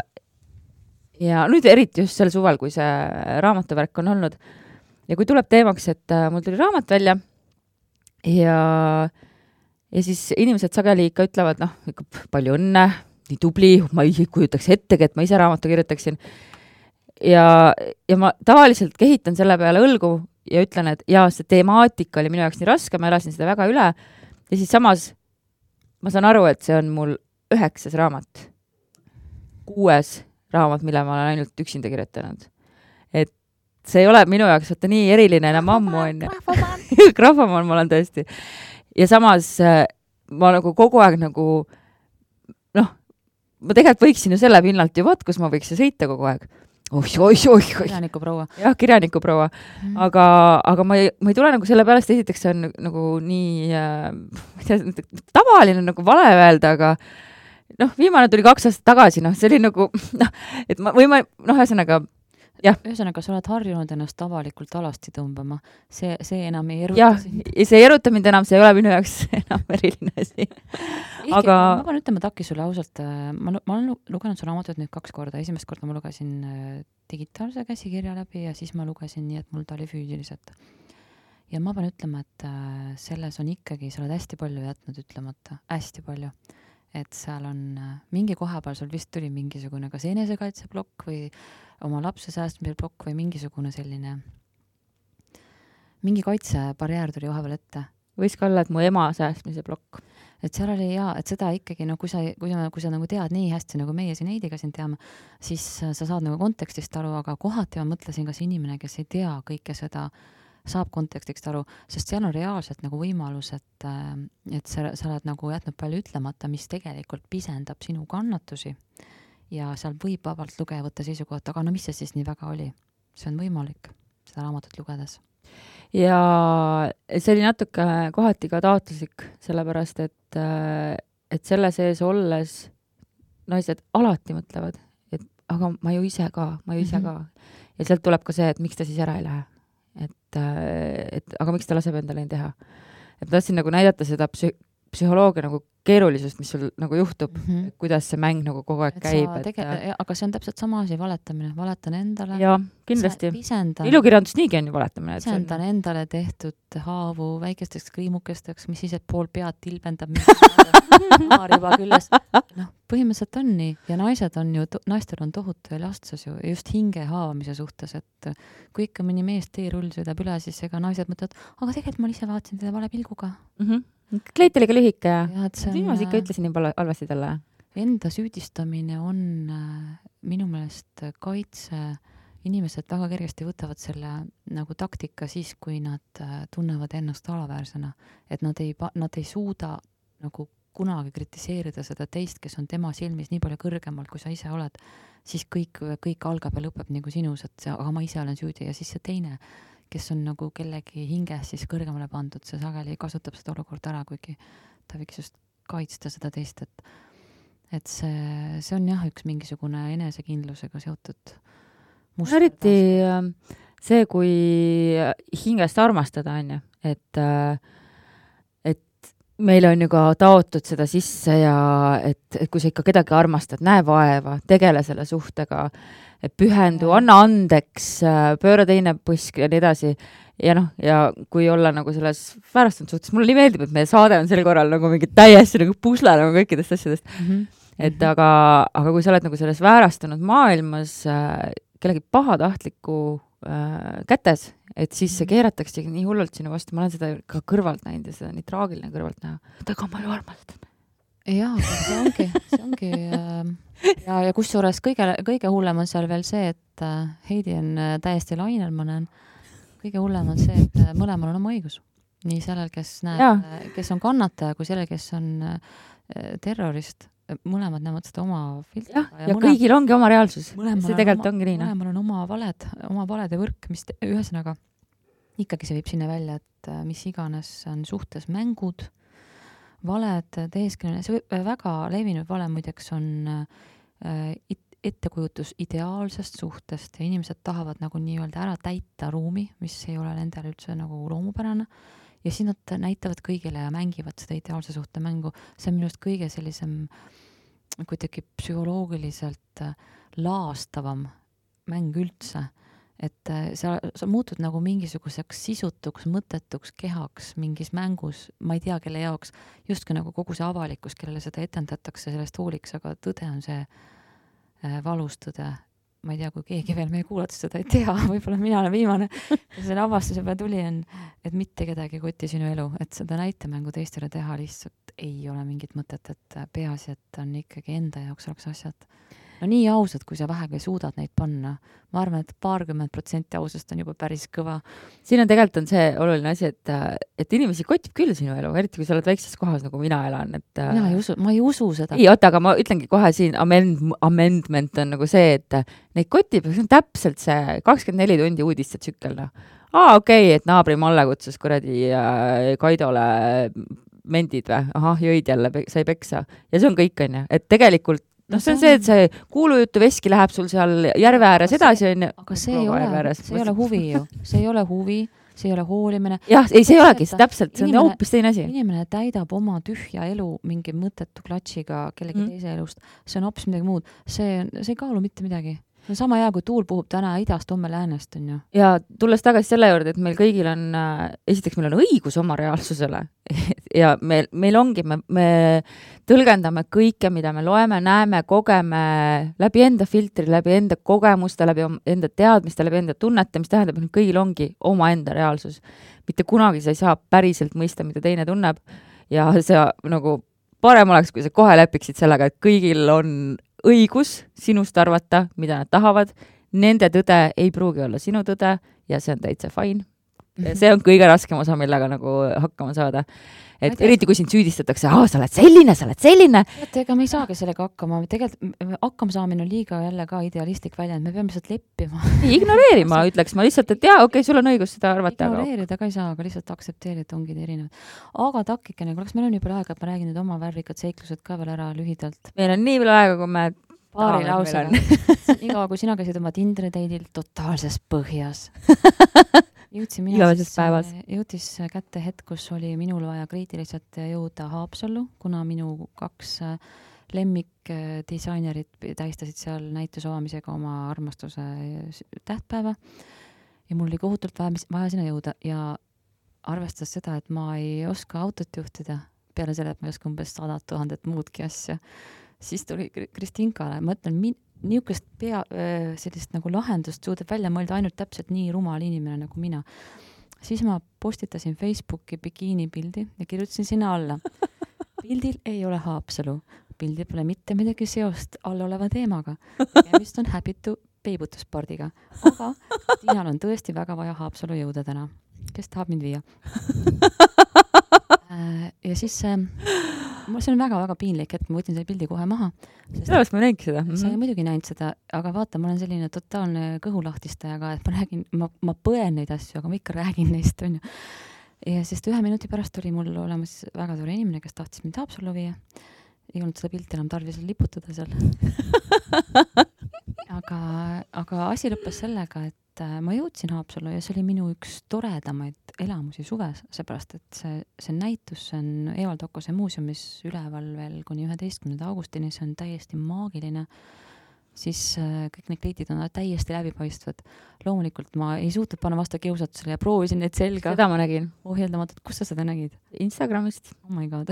ja nüüd eriti just sel suvel, kui see raamatuvärk on olnud ja kui tuleb teemaks, et mul tuli raamat välja ja, ja siis inimesed sageli ikka ütlevad, noh, ikka palju õnne, nii tubli, ma ei kujutaks ettegi, et ma ise raamatu kirjutaksin. Ja, ja ma tavaliselt kehitan selle peale õlgu ja ütlen, et jaa, see temaatika oli minu jaoks nii raske, ma elasin seda väga üle. Ja siis samas ma saan aru, et see on mul üheksas raamat. Kuues raamat, mille ma olen ainult üksinda kirjutanud. Et see ei ole minu jaoks võtta nii eriline enam ammu on. Krahvamaan ma olen tõesti. Ja samas ma nagu kogu aeg nagu noh, ma tegelikult võiksin ju selle pinnalt ju vaat, kus ma võiks ju sõita kogu aeg. Oih, oih, oih, oih. Kirjanikuproua. Jah, kirjanikuproua. Mm. Aga, aga ma ei, ma ei tule nagu selle pealest, esiteks see on nagu nii äh, tavaline nagu vale öelda, aga noh, viimane tuli kaks aastat tagasi, noh, see oli nagu, noh, et ma, või ma, noh, ühesõnaga, jah. Ühesõnaga, sa oled harjunud ennast avalikult alasti tõmbama. See, see enam ei eruta jah, sind. Ja see ei eruta mind enam, see ei ole minu jaoks enam eriline asi. Aga... Ma pean ütlema, Taki, sulle ausalt, ma, ma olen lugenud su raamatut nüüd kaks korda. Esimest korda ma lugesin digitaalse käsikirja läbi ja siis ma lugesin nii, et mul ta oli füüsiliselt. Ja ma pean ütlema, et selles on ikkagi, sa oled hästi palju jätnud ütlemata. Hästi palju. Et seal on mingi koha peal, sul vist tuli mingisugune kas enesekaitseblokk või oma lapse säästmise blokk või mingisugune selline mingi kaitsebarjäär tuli vahepeal ette. Võis ka olla, et mu ema säästmise blokk. Et seal oli ja, et seda ikkagi, no kui sa, kui sa, kui sa nagu tead nii hästi, nagu meie siin Heidiga siin teame, siis sa saad nagu kontekstist aru, aga kohati ma mõtlesin, kas inimene, kes ei tea kõike seda, saab kontekstist aru, sest seal on reaalselt nagu võimalus, et, et sa, sa oled nagu jätnud palju ütlemata, mis tegelikult pisendab sinu kannatusi ja seal võib vabalt lugeja võtta seisukohta, aga no mis see siis nii väga oli? See on võimalik seda raamatut lugedes. Ja see oli natuke kohati ka taotluslik, sellepärast, et, et selle sees olles naised alati mõtlevad, et aga ma ju ise ka, ma ju ise mm-hmm. ka. Ja sealt tuleb ka see, et miks ta siis ära ei lähe. Et, et aga miks ta laseb endale nii teha? Et ma tahtsin nagu näidata seda psü- psühholoogia nagu keerulisust, mis sul nagu juhtub, mm, -hmm. kuidas see mäng nagu kogu aeg et käib. Et... Tege... aga see on täpselt sama asi, valetamine, valetan endale. Jaa, kindlasti. Pisendan... Ilukirjandus niigi on ju valetamine. Pisendan on... endale tehtud haavu väikesteks kriimukesteks, mis siis, et pool pead tilbendab paar juba külles. Noh, põhimõtteliselt on nii ja naised on ju, naistel on tohutu elastsus ju just hinge haavamise suhtes, et kui ikka mõni mees teerull sõidab üle, siis ega naised mõtlevad, aga tegelikult ma ise vaatasin teda vale pilguga. Mm -hmm. Kleit oli ka lühike ja, ja on... ma ikka ütlesin nii palju halvasti talle. Enda süüdistamine on äh, minu meelest kaitse, inimesed väga kergesti võtavad selle nagu taktika siis, kui nad äh, tunnevad ennast alaväärsena, et nad ei, nad ei suuda nagu kunagi kritiseerida seda teist, kes on tema silmis nii palju kõrgemal, kui sa ise oled, siis kõik, kõik algab ja lõpeb nagu sinus, et see, aga ma ise olen süüdi ja siis see teine, kes on nagu kellegi hinges siis kõrgemale pandud, see sageli kasutab seda olukorda ära, kuigi ta võiks just kaitsta seda teist, et et see, see on jah, üks mingisugune enesekindlusega seotud muster. Eriti see, kui hingest armastada on ju, et et meil on ju ka taotud seda sisse ja et, et kui sa ikka kedagi armastad, näe vaeva, tegele selle suhtega, pühendu, anna andeks, pööra teine põsk ja nii edasi. Ja noh, ja kui olla nagu selles väärastunud suhtes, mulle nii meeldib, et meie saade on sel korral nagu mingi täiesti nagu pusle nagu kõikidest asjadest. Mm -hmm. Et aga, aga kui sa oled nagu selles väärastunud maailmas äh, kellegi pahatahtliku äh, kätes, et siis see keeratakse nii hullult sinu vastu, ma olen seda ka kõrvalt näinud ja seda on nii traagiline kõrvalt näha. Aga ma ju armastan. Jaa, see ongi, see ongi äh, ja, ja kusjuures kõige, kõige hullem on seal veel see, et äh, Heidi on äh, täiesti lainel, ma näen. Kõige hullem on see, et äh, mõlemal on oma õigus. Nii sellel, kes näeb, äh, kes on kannataja, kui sellel, kes on äh, terrorist. Mõlemad näevad seda oma filtriga. Ja, ja, ja mõlem, kõigil ongi oma reaalsus. See tegelikult oma, ongi nii. Mõlemal on oma valed, oma valede võrk, mis te, ühesõnaga ikkagi see viib sinna välja, et mis iganes on suhtes mängud, valed, teesklemine, see väga levinud vale muideks on äh, ettekujutus ideaalsest suhtest ja inimesed tahavad nagu nii-öelda ära täita ruumi, mis ei ole nendel üldse nagu loomupärane. Ja siis nad näitavad kõigile ja mängivad seda ideaalse suhte mängu. See on minust kõige sellisem kuidagi psühholoogiliselt laastavam mäng üldse. Et sa, sa muutud nagu mingisuguseks sisutuks, mõttetuks kehaks mingis mängus, ma ei tea, kelle jaoks, justkui nagu kogu see avalikkus, kellele seda etendatakse, sellest hooliks, aga tõde on see valus tõde. Ma ei tea, kui keegi veel meie kuulates seda ei tea, võib-olla mina olen viimane. Ja selle avastuse peale tuli on, et mitte kedagi koti sinu elu, et seda näitemängu teistele teha lihtsalt ei ole mingit mõtet, et peaasi, et on ikkagi enda jaoks oleks asjad. No nii ausad, kui sa vähegi suudad neid panna. Ma arvan, et paarkümmend protsenti ausust on juba päris kõva. Siin on tegelikult on see oluline asi, et, et inimesi kotib küll sinu elu, eriti kui sa oled väikses kohas, nagu mina elan. Et, mina ei usu, ma ei usu seda. Ei, oota, aga ma ütlengi kohe siin, amend, amendment on nagu see, et neid kotib, see on täpselt see kakskümmend neli tundi uudiste tsükkel. No. Aa, okei, okay, et naabri Malle kutsus kuradi äh, Kaidole mendid või? Ahah, jõid jälle, sai peksa. Ja see on kõik, on ju. Et tegelikult noh, see on see, et see kuulujutu veski läheb sul seal järve ääres edasi, on ju. Aga see ei ole, see ei ole huvi ju. See ei ole huvi, see ei ole hoolimine. Jah, ei, see ei olegi täpselt, see on hoopis teine asi. Inimene täidab oma tühja elu mingi mõttetu klatšiga kellegi mm. teise elust. See on hoopis midagi muud. See, see ei kaalu mitte midagi. See on sama hea, kui tuul puhub täna idast, homme läänest, on ju. Ja tulles tagasi selle juurde, et meil kõigil on, esiteks meil on õigus oma reaalsusele ja meil, meil ongi, me, me tõlgendame kõike, mida me loeme, näeme, kogeme läbi enda filtri, läbi enda kogemuste, läbi enda teadmiste, läbi enda tunnete, mis tähendab, et kõigil ongi oma enda reaalsus. Mitte kunagi sa ei saa päriselt mõista, mida teine tunneb ja see nagu parem oleks, kui sa kohe lepiksid sellega, et kõigil on õigus sinust arvata, mida nad tahavad. Nende tõde ei pruugi olla sinu tõde ja see on täitsa fine. See on kõige raskem osa, millega nagu hakkama saada. Et eriti kui sind süüdistatakse, aa, sa oled selline, sa oled selline. Ega me ei saagi sellega hakkama. Tegelikult hakkama saamine on liiga jälle ka idealistlik väljend. Me peame lihtsalt leppima. Ignoreerima, ütleks ma lihtsalt, et jaa, okei, okay, sul on õigus seda arvata. Ignoreerida aga... ka ei saa, aga lihtsalt aktsepteerida ongi erinevad. Aga takikene, kas meil on nii palju aega, et ma räägin nüüd oma värvikad seiklused ka veel ära lühidalt? Meil on nii palju aega, kui me paari lausega. Iga, kui sina käisid oma Tindri teidil totaalses põhjas. jõudsin mina Igaveses siis, päevas. jõudis kätte hetk, kus oli minul vaja kriitiliselt jõuda Haapsallu, kuna minu kaks lemmikdisainerit tähistasid seal näituse avamisega oma armastuse tähtpäeva ja mul oli kohutult vaja, vaja sinna jõuda ja arvestades seda, et ma ei oska autot juhtida, peale selle, et ma ei oska umbes sadat tuhandet muudki asja, siis tuli Kristinkale, ma ütlen, min- niisugust pea, sellist nagu lahendust suudab välja mõelda ainult täpselt nii rumal inimene nagu mina. Siis ma postitasin Facebooki bikiini pildi ja kirjutasin sinna alla. Pildil ei ole Haapsalu. Pildil pole mitte midagi seost all oleva teemaga. Tegemist on häbitu peibutuspardiga. Aga Tiinal on tõesti väga vaja Haapsalu jõuda täna. Kes tahab mind viia? Ja siis mul see on väga-väga piinlik, et ma võtin selle pildi kohe maha. Sellest ma näinud seda. Sa ei muidugi näinud seda, aga vaata, ma olen selline totaalne kõhulahtistajaga, et ma räägin, ma, ma põen neid asju, aga ma ikka räägin neist, on ju. Ja sest ühe minuti pärast oli mul olemas väga tore inimene, kes tahtis mind Haapsallu viia. Ei olnud seda pilti enam tarvis liputada seal. aga, aga asi lõppes sellega, et ma jõudsin Haapsallu ja see oli minu üks toredamaid elamusi suves, seepärast, et see, see näitus see on Evald Okose muuseumis üleval veel kuni üheteistkümnenda augustini, see on täiesti maagiline, siis kõik need kliitid on täiesti läbipaistvad. Loomulikult ma ei suutnud panna vastu kiusatusele ja proovisin neid selga. Seda ma nägin. Ohjeldamatult, kus sa seda nägid? Instagramist. Oh my god.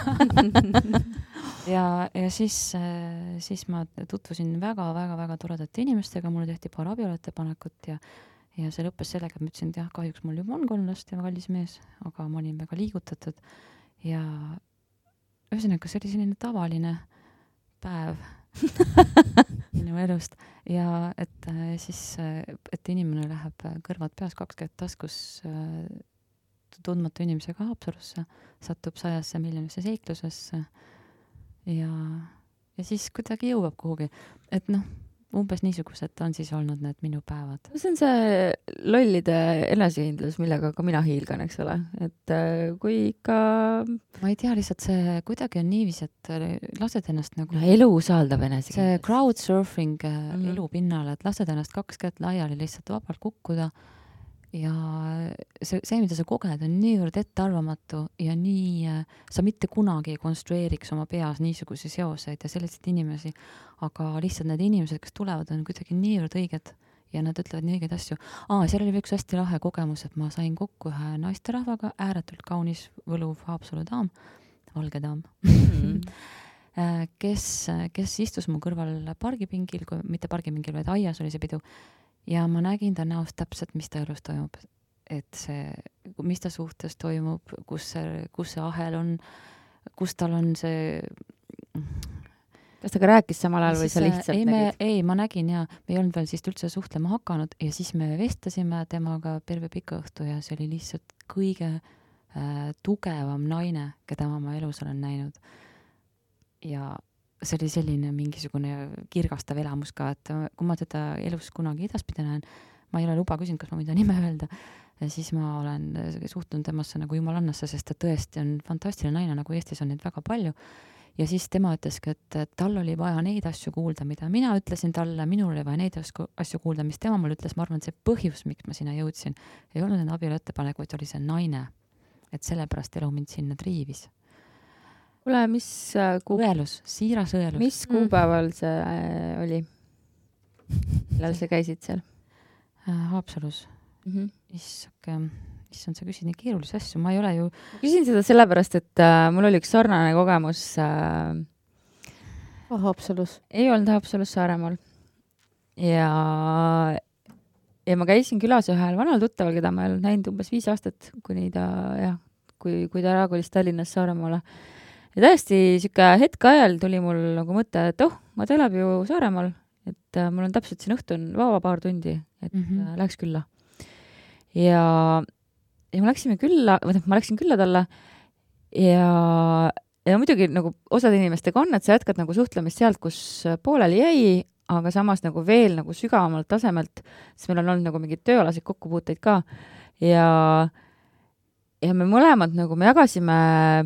ja, ja siis, siis ma tutvusin väga-väga-väga toredate inimestega, mulle tehti paar abieluettepanekut ja ja see lõppes sellega, et ma ütlesin, et jah, kahjuks mul juba on kolm last ja kallis mees, aga ma olin väga liigutatud ja ühesõnaga, see oli selline tavaline päev minu elust ja et siis, et inimene läheb kõrvad peas, kaks kätt taskus tundmatu inimesega Haapsalusse, satub sajasse miljonisse seiklusesse ja, ja siis kuidagi jõuab kuhugi, et noh, umbes niisugused on siis olnud need minu päevad. See on see lollide enesekindlus, millega ka mina hiilgan, eks ole. Et kui ikka... Ma ei tea, lihtsalt see kuidagi on niivis, et lased ennast nagu... No, elu usaldab enesekindlus. See crowdsurfing mm-hmm. elu pinnale, et lased ennast kaks kätt laiali lihtsalt vabalt kukkuda ja see, see, mida sa koged, on niivõrd ettearvamatu ja nii, sa mitte kunagi ei konstrueeriks oma peas niisuguse seoseid ja selliseid inimesi, aga lihtsalt need inimesed, kes tulevad, on kuidagi niivõrd õiged ja nad ütlevad nii õigeid asju. Aa, seal oli üks hästi lahe kogemus, et ma sain kokku ühe naisterahvaga, ääretult kaunis võluv Haapsalu daam, valge daam, mm-hmm. kes, kes istus mu kõrval pargipingil, mitte pargipingil, vaid aias oli see pidu. Ja ma nägin ta näost täpselt, mis ta elus toimub. Et see, mis ta suhtes toimub, kus see, kus see ahel on, kus tal on see... Kas ta ka rääkis samal ajal või sa lihtsalt ei, nägid? Me, ei, ma nägin ja me ei olnud veel siis üldse suhtlema hakanud ja siis me vestasime temaga terve pika õhtu ja see oli lihtsalt kõige äh, tugevam naine, keda ma oma elus olen näinud. Ja see oli selline mingisugune kirgastav elamus ka, et kui ma teda elus kunagi edaspidi näen, ma ei ole luba küsinud, kas ma võin ta nime öelda, ja siis ma olen suhtunud temasse nagu jumalannasse, sest ta tõesti on fantastiline naine, nagu Eestis on neid väga palju. Ja siis tema ütleski, et tal oli vaja neid asju kuulda, mida mina ütlesin talle, minul oli vaja neid asju kuulda, mis tema mulle ütles, ma arvan, et see põhjus, miks ma sinna jõudsin, ei olnud need abielu ettepanek, vaid oli see naine, et sellepärast elu mind sinna triivis. Kuule, mis kuu... õelus, siiras õelus. Mis kuupäeval see äh, oli? Millal sa käisid seal? Äh, Haapsalus. Mm-hmm. Issake, issand, sa küsid nii keerulisi asju. Ma ei ole ju... Ma küsin seda sellepärast, et äh, mul oli üks sarnane kogemus äh, oh, Haapsalus. Ei olnud Haapsalus Saaremaal. Ja, ja ma käisin külas ühel vanal tuttaval, keda ma ei olnud näinud umbes viis aastat, kuni ta, jah, kui, kui ta ära kolis Tallinnas Saaremaale. Ja täiesti siuke hetk ajal tuli mul nagu mõte, et oh, ma ta elab ju Saaremaal, et äh, mul on täpselt siin õhtun vaba paar tundi, et mm-hmm. äh, läheks külla. Ja, ja ma läksime külla, või ma läksin külla talle ja, ja muidugi nagu osad inimestega on, et sa jätkad nagu suhtlemist sealt, kus pooleli jäi, aga samas nagu veel nagu sügavamalt tasemelt, sest meil on olnud nagu mingid tööalasid kokkupuuteid ka ja, ja me mõlemad nagu me jagasime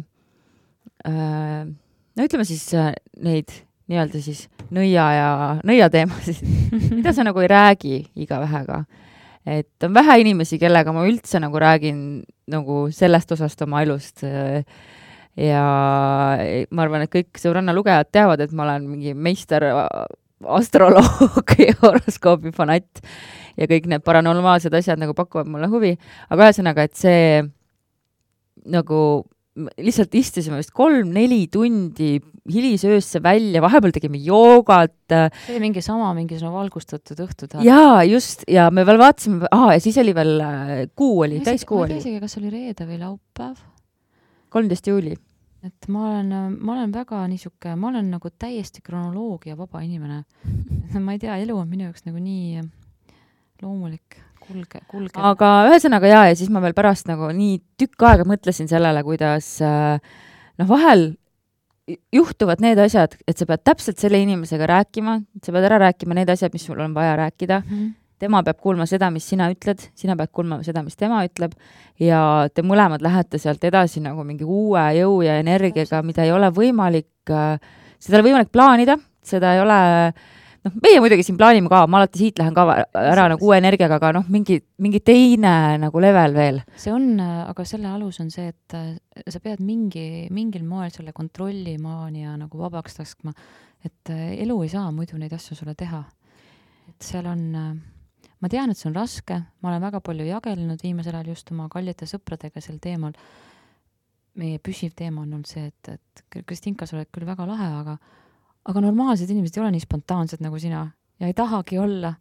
no ütleme siis neid nii-öelda siis nõia ja nõia teemasid, mida sa nagu ei räägi iga vähega. et on vähe inimesi, kellega ma üldse nagu räägin nagu sellest osast oma elust. Ja ma arvan, et kõik sõbranna lugejad teavad, et ma olen mingi meister astroloog ja horoskoobi fanatt ja kõik need paranormaalsed asjad nagu pakuvad mulle huvi. Aga ühesõnaga, et see nagu lihtsalt istusime vist kolm-neli tundi hilisöösse välja, vahepeal tegime joogat. See oli mingi sama, mingi sõna valgustatud õhtu. Jaa, just, ja me veel vaatasime, aha, ja siis oli veel kuu oli, täiskuu oli. Ma ei tea, kas oli reede või laupäev? kolmteist juuli. Et ma olen, ma olen väga niisuke, ma olen nagu täiesti kronoloogia vaba inimene. Ma ei tea, elu on minu jaoks nagu nii loomulik. Kulge, kulge. Aga ühesõnaga jaa, ja siis ma veel pärast nagu nii tükk aega mõtlesin sellele, kuidas noh, vahel juhtuvad need asjad, et sa pead täpselt selle inimesega rääkima, sa pead ära rääkima need asjad, mis sul on vaja rääkida. Mm-hmm. Tema peab kuulma seda, mis sina ütled, sina pead kuulma seda, mis tema ütleb ja te mõlemad lähete sealt edasi nagu mingi uue jõu ja energiaga, mida ei ole võimalik, seda ei ole võimalik plaanida, seda ei ole noh, meie muidugi siin plaanime ka, ma alati siit lähen ka ära nagu uue energiaga, aga noh, mingi, mingi teine nagu level veel. See on, aga selle alus on see, et sa pead mingi, mingil moel selle kontrollimaani ja nagu vabaks taskma, et elu ei saa muidu neid asju sulle teha. Et seal on, ma tean, et see on raske, ma olen väga palju jagelenud viimasel ajal just oma kallite sõpradega sel teemal. Meie püsiv teema on olnud see, et, et Kristinka, sa oled küll väga lahe, aga aga normaalsed inimesed ei ole nii spontaansed nagu sina ja ei tahagi olla,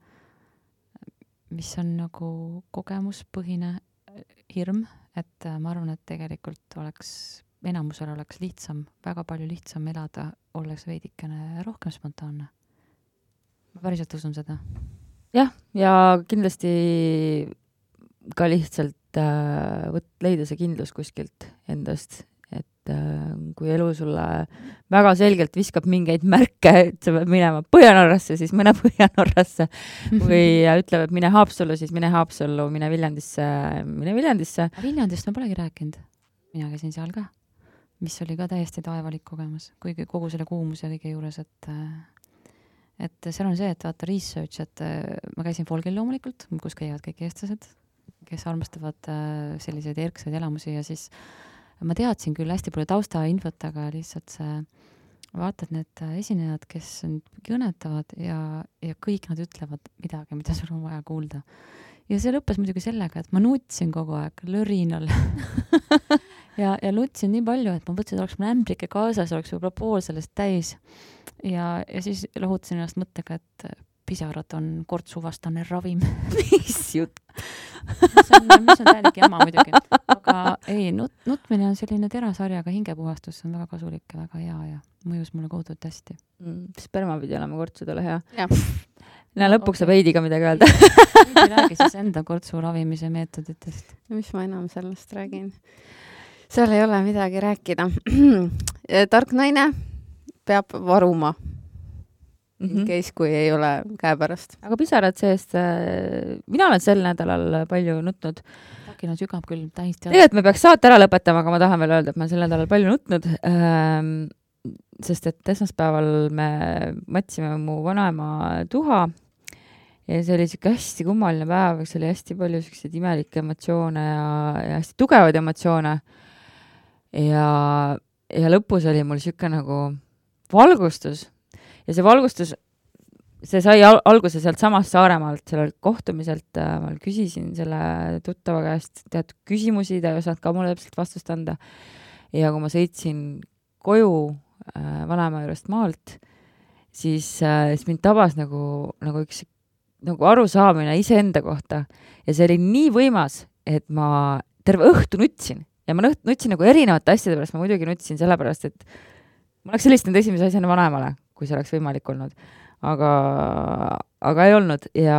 mis on nagu kogemuspõhine hirm, et ma arvan, et tegelikult oleks, enamusel oleks lihtsam, väga palju lihtsam elada, oleks veidikene rohkem spontaanne. Ma päriselt usun seda. Jah, ja kindlasti ka lihtsalt äh, võt, leida see kindlus kuskilt endast, et äh, kui elu sulle väga selgelt viskab mingeid märke, et sa pead minema Põhjanorrasse, siis mine Põhjanorrasse. Või ütleb, et mine Haapsallu, siis mine Haapsallu, mine Viljandisse, mine Viljandisse. Viljandist ma polegi rääkinud. Mina käisin seal ka, mis oli ka täiesti taevalik kogemus, kuigi kogu selle kuumuse ja kõige juures, et, et seal on see, et vaata research, et ma käisin Folgil loomulikult, kus käivad kõik eestlased, kes armastavad selliseid erkseid elamusi ja siis ma teadsin küll hästi palju tausta infot, aga lihtsalt see, vaatad need esinejad, kes kõnetavad ja, ja kõik nad ütlevad midagi, mida sul on vaja kuulda. Ja see lõppes muidugi sellega, et ma nutsin kogu aeg lõrinal. ja, ja nutsin nii palju, et ma mõtlesin, et oleks mul ämbrike kaasas, oleks võib-olla pool sellest täis. Ja, ja siis lohutasin ennast mõttega, et pisarad on kortsuvastane ravim. Mis jutt? mis on, mis on täielik jama muidugi. Aga ei, nut, nutmine on selline terasarjaga hingepuhastus, see on väga kasulik ja väga hea ja mõjus mulle kohutavalt hästi. Mm, sperma pidi olema kortsudele hea. Jah. Näe, lõpuks okay. Saab Heidiga midagi öelda. Heidi räägi siis enda kortsu ravimise meetoditest. Mis ma enam sellest räägin? Seal ei ole midagi rääkida. Tark naine peab varuma. Mm-hmm. Keis, kui ei ole käepärast. Aga pisarad seest, äh, mina olen sel nädalal palju nutnud. Takina sügab küll täiesti. Tegelikult me peaks saate ära lõpetama, aga ma tahan veel öelda, et ma sel nädalal palju nutnud, ähm, sest et esmaspäeval me mõtsime mu vanaema tuha ja see oli siuke hästi kummaline päev, see oli hästi palju siukseid imelikke emotsioone ja, ja hästi tugevaid emotsioone ja, ja lõpus oli mul siuke nagu valgustus. Ja see valgustus, see sai al- alguse sealt samast Saaremaalt, sellel kohtumiselt äh, ma küsisin selle tuttava käest teatud küsimusi, ta ei osanud ka mulle täpselt vastust anda. Ja kui ma sõitsin koju äh, vanaema juurest maalt, siis, äh, siis mind tabas nagu, nagu üks nagu arusaamine iseenda kohta. Ja see oli nii võimas, et ma terve õhtu nutsin. Ja ma nutsin nagu erinevate asjade pärast, ma muidugi nutsin sellepärast, et ma oleks helistanud esimese asjana vanaemale, kui see oleks võimalik olnud. Aga, aga ei olnud. Ja,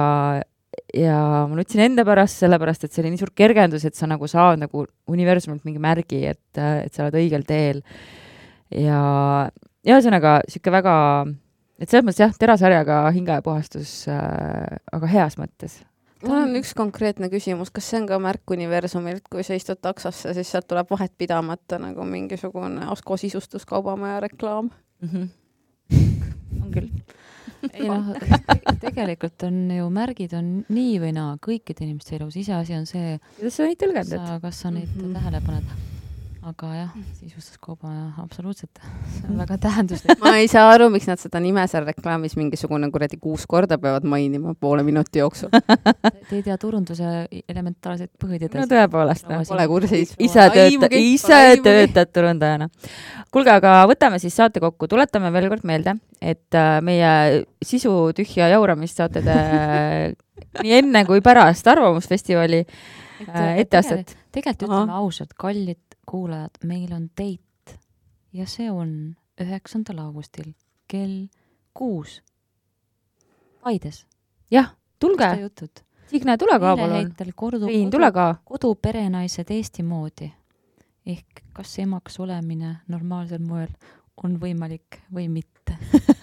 ja ma nutsin enda pärast sellepärast, et see oli nii suur kergendus, et sa nagu saad nagu universumilt mingi märgi, et, et sa oled õigel teel. Ja, ja ühesõnaga, siuke väga, et selles mõttes jah, terasarjaga hingepuhastus, äh, aga heas mõttes. Mul on üks konkreetne küsimus, kas see on ka märk universumilt, kui sa istud taksosse, siis sealt tuleb vahet pidamata nagu mingisugune Asko sisustuskaubamaja reklaam? Mm-hmm. On küll. ei noh, tegelikult on ju märgid on nii või naa kõikide inimeste elus, iseasi on see, kuidas sa neid tõlgendad? sa, kas sa neid mm -hmm. tähele paned. Aga jah, sisustuskauba absoluutselt, see on väga tähenduslik. ma ei saa aru, miks nad seda nime seal reklaamis mingisugune kuradi kuus korda peavad mainima poole minuti jooksul. Te ei tea turunduse elementaarseid põhitõdesid. No tõepoolest. Pole kursis. Ise, tööta, ise töötad turundajana. Kuulge, aga võtame siis saate kokku. Tuletame veel kord meelde, et meie sisu tühja jauramist saate te nii enne kui pärast Arvamusfestivali etteastet. Tegelikult ütleme ausalt, kallid kuulajad, meil on date ja see on üheksandal augustil kell kuus Paides. Jah, tulge. Signe, tule ka palun. Riin, tule ka. Kodu perenaised Eesti moodi. Ehk kas emaks olemine normaalsel moel on võimalik või mitte.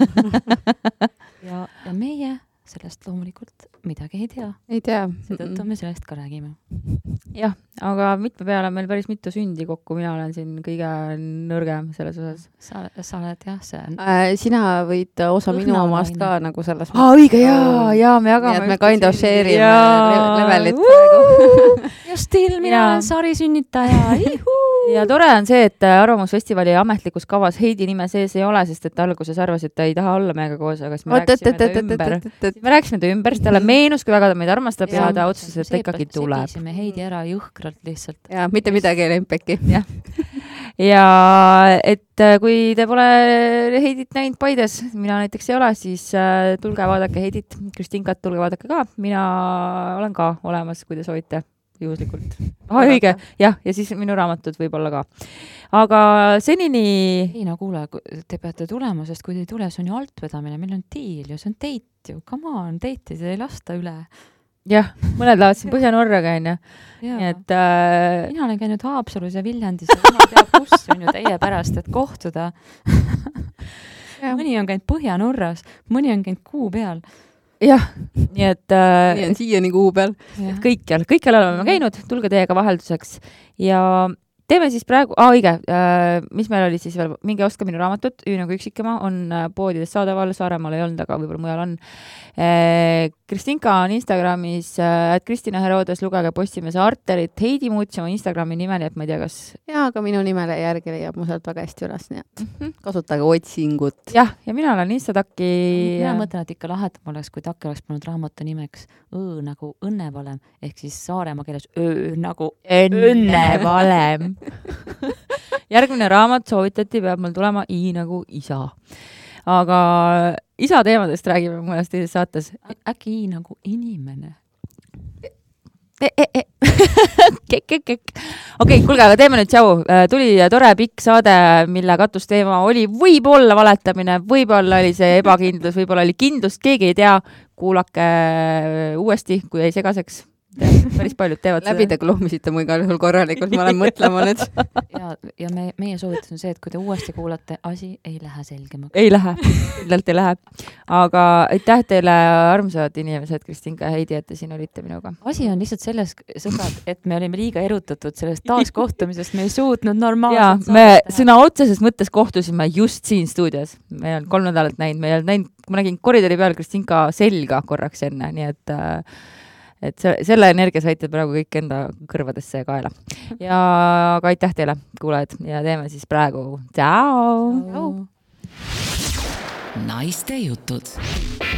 ja, ja meie sellest loomulikult midagi ei tea. Ei tea. Seetõttu me sellest ka räägime. Jah, aga mitme peale on meil päris mitu sündi kokku. Mina olen siin kõige nõrgem selles osas. Sa, sa oled jah, see on... Äh, sina võid osa Õhna minu omast ka nagu selles... Aa, õige, jaa, jaa, me jagame... Nii, et me kind of share'ime levelit praegu. Ja still, mina olen Sari sünnitaja. Ja tore on see, et Arvamusfestivali ametlikus kavas Heidi nime sees ei ole, sest et alguses arvas, et ta ei taha olla meiega koos, aga siis me rääksime ta ümber. Me rääksime ta ümber, sest talle meenus, kui väga ta meid armastab ja ta otsustas, et ta ikkagi tuleb. Sebisime Heidi ära jõhkralt lihtsalt. Ja mitte midagi ei lempeki. Ja et kui te pole Heidit näinud Paides, mina näiteks ei ole, siis tulge vaadake Heidit, Kristinkat tulge vaadake ka. Mina olen ka olemas, kui te soovite. Juhuslikult. Ah, õige, jah, ja siis minu raamatud võib-olla ka. Aga senini... Ei, no kuule, te peate tulema, sest kui te ei tule, see on ju altvedamine, meil on diil ja see on date ju, come on, date, te ei lasta üle. Jah, mõned lähevad siin Põhja-Norraga, on ju. Et, äh... mina olen käinud Haapsalus ja Viljandis ja ma teab, kus on ju teie pärast, et kohtuda. mõni on käinud Põhja-Norras, mõni on käinud kuu peal. Jah, nii et äh, nii on siiani kuu peal. Kõikjal, kõikjal oleme käinud, tulge teiega vahelduseks ja teeme siis praegu, aa õige, äh, mis meil oli siis veel, mingi Oska minu raamatut, Üü nagu üksikema, on poodides saadaval, Saaremaal ei olnud, aga võib-olla mujal on. Äh, Kristinka on Instagramis, äh, et Kristina Herodes, lugege Postimees Arterit, Heidi muutis oma Instagrami nimel, et ma ei tea, kas... Jaa, aga minu nimele järgi leiab mu sealt väga hästi üles, nii et mm -hmm. kasutage otsingut. Jah, ja mina olen Instataki... Mina mõtlen, et ikka lahetam oleks, kui Taki oleks pannud raamatu nimeks Õõ nagu õnnevalem, ehk siis Saaremaa keeles Öö nagu õnnevalem. Järgmine raamat soovitati, peab mul tulema I nagu isa. Aga isa teemadest räägime mõnes teises saates. Äkki I nagu inimene? E, e, e. kek, kek, kek. Okei, okay, kuulge, aga teeme nüüd tšau. Tuli tore pikk saade, mille katusteema oli võib-olla valetamine, võib-olla oli see ebakindlus, võib-olla oli kindlust, keegi ei tea. Kuulake uuesti, kui ei segaseks. Päris paljud teevad seda. Läbi te kloomisite mu igal juhul korralikult, ma olen mõtlema nüüd. Ja, ja me, meie soovitus on see, et kui te uuesti kuulate, asi ei lähe selgemaks. Ei lähe, kindlalt ei lähe. Aga aitäh teile, armsad inimesed, Kristinka ja Heidi, et te siin olite minuga. Asi on lihtsalt selles, sõbrad, et me olime liiga erutatud sellest taaskohtumisest, me ei suutnud normaalselt ja, me sõna otseses mõttes kohtusime just siin stuudios. Me ei olnud kolm nädalat näinud, me ei olnud näinud, ma nägin koridori peal Kristinka selga korraks enne, nii et et selle energia saite praegu kõik enda kõrvadesse kaela. Ja aga aitäh teile, kuulajad, ja teeme siis praegu. Tšau! Naiste jutud.